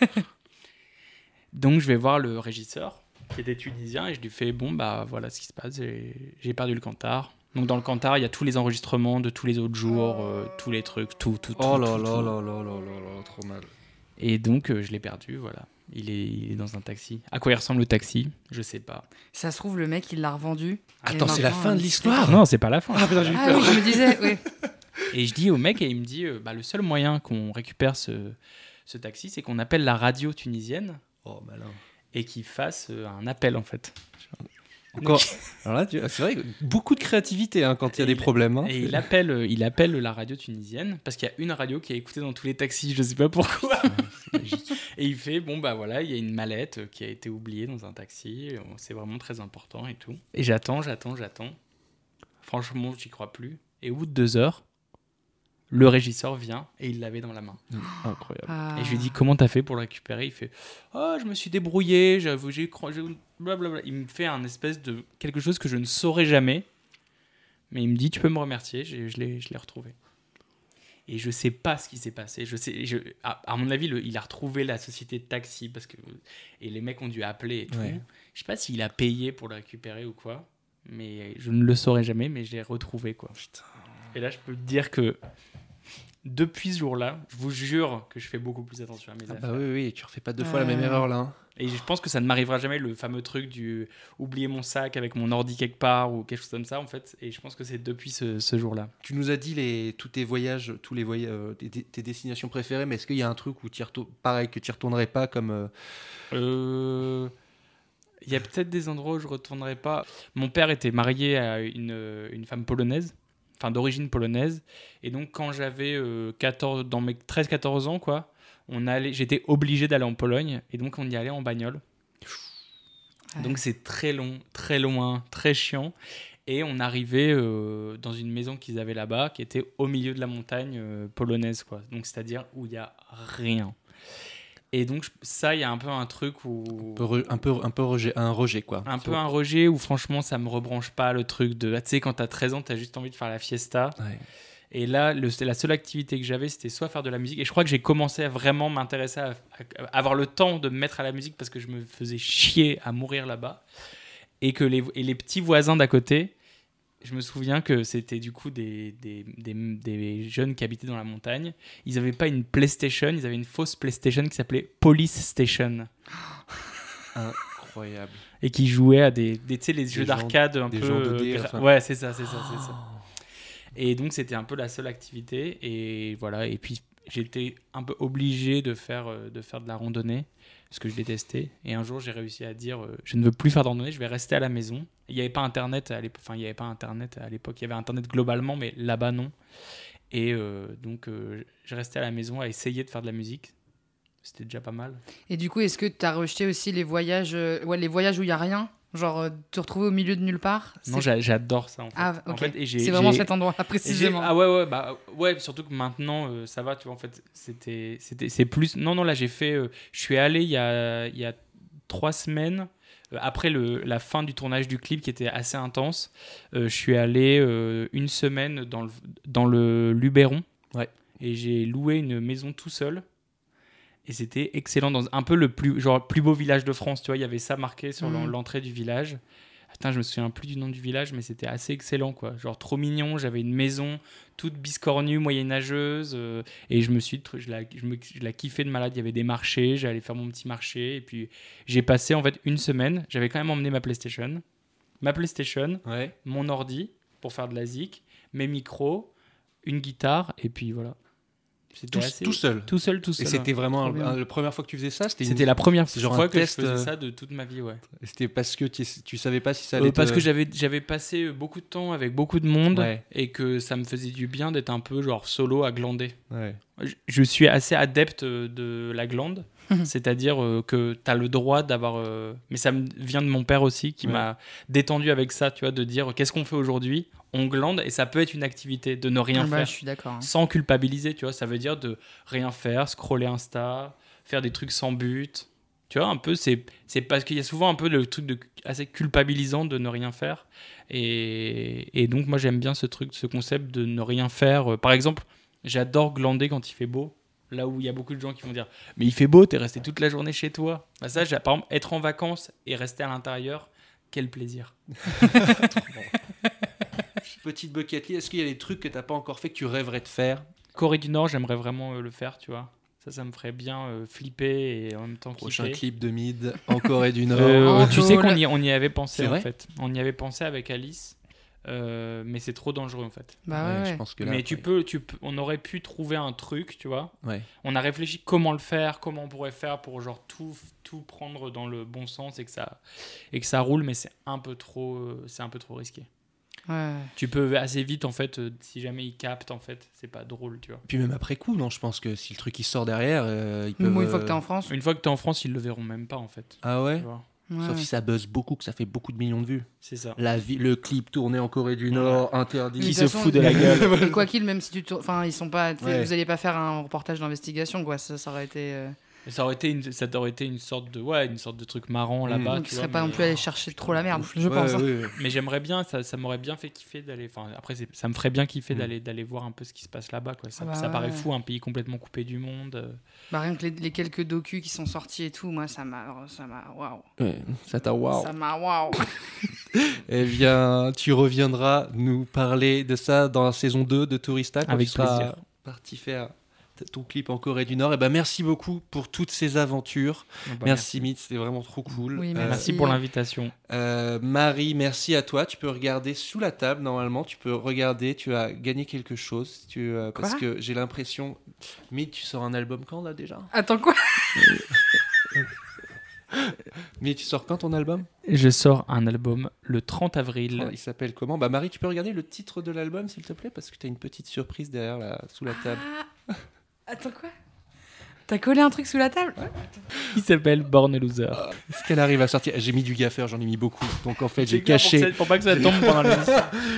Donc je vais voir le régisseur qui était tunisien et je lui fais bon bah voilà ce qui se passe, j'ai perdu le Kantar. Donc dans le Kantar, il y a tous les enregistrements de tous les autres jours, tous les trucs, tout. Oh là là, trop mal. Et donc je l'ai perdu, voilà. Il est dans un taxi. À quoi il ressemble le taxi? Je sais pas. Ça se trouve, le mec, il l'a revendu. Attends, c'est la fin de l'histoire? Non, c'est pas la fin. Ah oui, je me disais, oui. Et je dis au mec, et il me dit, le seul moyen qu'on récupère ce taxi, c'est qu'on appelle la radio tunisienne. Oh, malin. Et qu'il fasse un appel, en fait. Encore. Alors là, c'est vrai, beaucoup de créativité quand il y a des problèmes. Hein. Et il appelle la radio tunisienne parce qu'il y a une radio qui est écoutée dans tous les taxis, je sais pas pourquoi. Et il fait bon bah voilà, il y a une mallette qui a été oubliée dans un taxi, c'est vraiment très important et tout. Et j'attends. Franchement, j'y crois plus. Et au bout de 2 heures, Le régisseur vient et il l'avait dans la main. Incroyable. Et je lui dis comment t'as fait pour le récupérer. Il fait je me suis débrouillé, j'ai blablabla. Il me fait un espèce de quelque chose que je ne saurais jamais. Mais il me dit tu peux me remercier, je l'ai retrouvé. Et je sais pas ce qui s'est passé. À mon avis, il a retrouvé la société de taxi et les mecs ont dû appeler et tout. Ouais. Je sais pas s'il a payé pour le récupérer ou quoi. Mais je ne le saurais jamais, mais je l'ai retrouvé quoi. Putain. Et là, je peux te dire que depuis ce jour-là, je vous jure que je fais beaucoup plus attention à mes affaires. Bah oui, tu refais pas 2 fois la même erreur là. Et je pense que ça ne m'arrivera jamais, le fameux truc du oublier mon sac avec mon ordi quelque part ou quelque chose comme ça en fait. Et je pense que c'est depuis ce jour-là. Tu nous as dit tous tes voyages, tes destinations préférées, mais est-ce qu'il y a un truc où pareil que tu y retournerais pas comme Il y a peut-être des endroits où je retournerai pas. Mon père était marié à une femme polonaise, enfin d'origine polonaise, et donc quand j'avais dans mes 13-14 ans quoi. J'étais obligé d'aller en Pologne et donc on y allait en bagnole. Ouais. Donc c'est très long, très loin, très chiant. Et on arrivait dans une maison qu'ils avaient là-bas qui était au milieu de la montagne polonaise, quoi. Donc c'est-à-dire où il n'y a rien. Et donc ça, il y a un peu un truc où... Un peu rejet, quoi. Un peu un rejet où franchement ça me rebranche pas le truc de... Tu sais, quand t'as 13 ans, t'as juste envie de faire la fiesta. Ouais. Et là, la seule activité que j'avais, c'était soit faire de la musique. Et je crois que j'ai commencé à vraiment m'intéresser à avoir le temps de me mettre à la musique parce que je me faisais chier à mourir là-bas. Et que les petits voisins d'à côté, je me souviens que c'était du coup des jeunes qui habitaient dans la montagne. Ils n'avaient pas une PlayStation, ils avaient une fausse PlayStation qui s'appelait Police Station. Incroyable. Et qui jouaient à des les jeux d'arcade un peu... Ouais, c'est ça. Et donc, c'était un peu la seule activité. Et voilà. Et puis, j'étais un peu obligé de faire de la randonnée, parce que je détestais. Et un jour, j'ai réussi à dire je ne veux plus faire de randonnée, je vais rester à la maison. Il n'y avait pas Internet à l'époque. Enfin, il n'y avait pas Internet à l'époque. Il y avait Internet globalement, mais là-bas, non. Et donc, je restais à la maison à essayer de faire de la musique. C'était déjà pas mal. Et du coup, est-ce que tu as rejeté aussi les voyages où il n'y a rien ? Genre, te retrouver au milieu de nulle part. Non, j'adore ça en fait. Ah, ok. En fait, c'est vraiment cet endroit-là précisément. Ouais, surtout que maintenant, ça va, tu vois, en fait, c'est plus... Non, là, j'ai fait... je suis allé il y a 3 semaines, après la fin du tournage du clip qui était assez intense, je suis allé 1 semaine dans le Luberon. Ouais. Et j'ai loué une maison tout seul. Et c'était excellent, dans un peu le plus beau village de France, tu vois, il y avait ça marqué sur l'entrée du village. Putain, je me souviens plus du nom du village, mais c'était assez excellent, quoi. Genre trop mignon, j'avais une maison toute biscornue, moyenâgeuse, et je la kiffais de malade. Il y avait des marchés, j'allais faire mon petit marché, et puis j'ai passé en fait 1 semaine. J'avais quand même emmené ma PlayStation, ouais. Mon ordi pour faire de la zik, mes micros, une guitare, et puis voilà. Tout seul. Et c'était vraiment la première fois que tu faisais ça ? C'était la première fois que je faisais ça de toute ma vie, ouais. Et c'était parce que tu savais pas si ça allait parce que j'avais passé beaucoup de temps avec beaucoup de monde, ouais. Et que ça me faisait du bien d'être un peu genre solo à glander. Ouais. Je suis assez adepte de la glande, c'est-à-dire que tu as le droit d'avoir... mais ça vient de mon père aussi qui m'a détendu avec ça, tu vois, de dire qu'est-ce qu'on fait aujourd'hui ? On glande, et ça peut être une activité de ne rien faire, je suis d'accord, sans culpabiliser, tu vois. Ça veut dire de rien faire, scroller Insta, faire des trucs sans but, tu vois. Un peu, c'est parce qu'il y a souvent un peu le truc assez culpabilisant de ne rien faire, et donc moi j'aime bien ce concept de ne rien faire. Par exemple, j'adore glander quand il fait beau. Là où il y a beaucoup de gens qui vont dire mais il fait beau, t'es resté toute la journée chez toi. Bah ça, par exemple, être en vacances et rester à l'intérieur, quel plaisir. Petite bucket list, est-ce qu'il y a des trucs que t'as pas encore fait que tu rêverais de faire ? Corée du Nord, j'aimerais vraiment le faire, tu vois. Ça me ferait bien flipper et en même temps prochain kiffer. Clip de Mid en Corée du Nord. Tu sais qu'on y avait pensé en fait. On y avait pensé avec Alice, mais c'est trop dangereux en fait. Bah ouais. Je pense que là, mais on aurait pu trouver un truc, tu vois. Ouais. On a réfléchi comment le faire, comment on pourrait faire pour genre tout prendre dans le bon sens et que ça roule, mais c'est un peu trop risqué. Ouais. Tu peux assez vite en fait, si jamais ils captent en fait, c'est pas drôle, tu vois. Puis même après coup, non, je pense que si le truc il sort derrière, ils peuvent. Une fois que t'es en France. Une fois que t'es en France, ils le verront même pas en fait. Ah ouais. Sauf si ça buzz beaucoup, que ça fait beaucoup de millions de vues. C'est ça. Le clip tourné en Corée du Nord, interdit. Qui de se toute façon, fout de la gueule. Et quoi qu'il, même si enfin, ils sont pas, Ouais. vous allez pas faire un reportage d'investigation, quoi. Ça aurait été. Ça aurait été une sorte de truc marrant là-bas. Donc, tu ils vois, seraient pas mais- non plus allés chercher trop la merde, je Ouais, pense. hein. ouais. Mais j'aimerais bien, ça m'aurait bien fait kiffer d'aller. Enfin, après, ça me ferait bien kiffer d'aller voir un peu ce qui se passe là-bas. Quoi. Ça, Ah bah ça paraît ouais. fou, un pays complètement coupé du monde. Bah, rien que les quelques docus qui sont sortis et tout, moi, ça m'a waouh. Ouais, ça t'a waouh. Ça m'a waouh. Eh bien, tu reviendras nous parler de ça dans la saison 2 de Tourista quand Avec tu seras plaisir. parti faire ton clip en Corée du Nord. Et ben merci beaucoup pour toutes ces aventures. Merci Mid, c'était vraiment trop cool. Oui, Merci pour l'invitation. Marie, merci à toi. Tu peux regarder sous la table normalement. Tu peux regarder. Tu as gagné quelque chose. Parce Quoi que j'ai l'impression. Mid, tu sors un album quand là déjà? Attends, quoi? Mid, tu sors quand ton album? Je sors un album le 30 avril. Il s'appelle comment? Bah Marie, tu peux regarder le titre de l'album s'il te plaît parce que tu as une petite surprise derrière là, sous la table. Attends, quoi? T'as collé un truc sous la table? Il s'appelle Born a Loser. Est-ce qu'elle arrive à sortir? J'ai mis du gaffeur, j'en ai mis beaucoup. Donc en fait, j'ai caché. Pour pas que ça tombe pendant l'émission.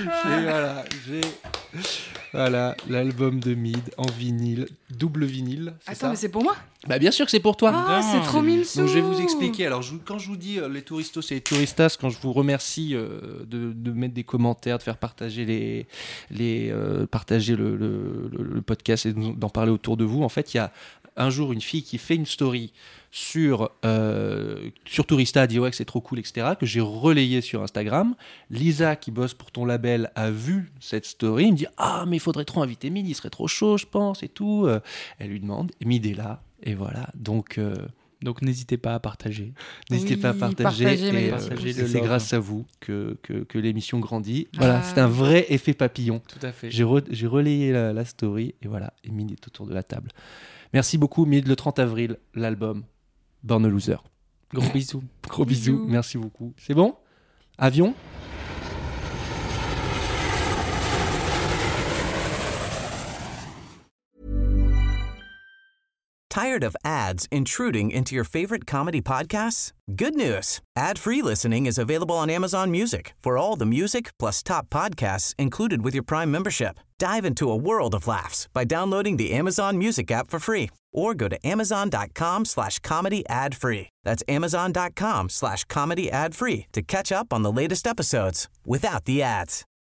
Voilà, l'album de Mid en vinyle, double vinyle. C'est Attends, ça mais c'est pour moi? Bah bien sûr que c'est pour toi. Ah, c'est trop mille sous. Donc je vais vous expliquer. Alors quand je vous dis les touristos et les touristas, quand je vous remercie de mettre des commentaires, de faire partager partager le podcast et d'en parler autour de vous, en fait il y a un jour une fille qui fait une story sur Tourista, a dit ouais que c'est trop cool, etc., que j'ai relayé sur Instagram. Lisa qui bosse pour ton label a vu cette story, il me dit ah mais il faudrait trop inviter Mid, il serait trop chaud je pense et tout. Elle lui demande, Mid est là et voilà donc n'hésitez pas à partager. n'hésitez pas à partager, partagez, partagez et le c'est love. grâce à vous que l'émission grandit. Voilà, Ah. c'est un vrai effet papillon. Tout à fait. J'ai relayé la story et voilà, et Mid est autour de la table. Merci beaucoup Mid, le 30 avril, l'album Born a Loser. Gros bisous. Gros bisous, merci beaucoup. C'est bon? Avion? Tired of ads intruding into your favorite comedy podcasts? Good news. Ad-free listening is available on Amazon Music for all the music plus top podcasts included with your Prime membership. Dive into a world of laughs by downloading the Amazon Music app for free or go to amazon.com/comedy ad-free. That's amazon.com/comedy ad-free to catch up on the latest episodes without the ads.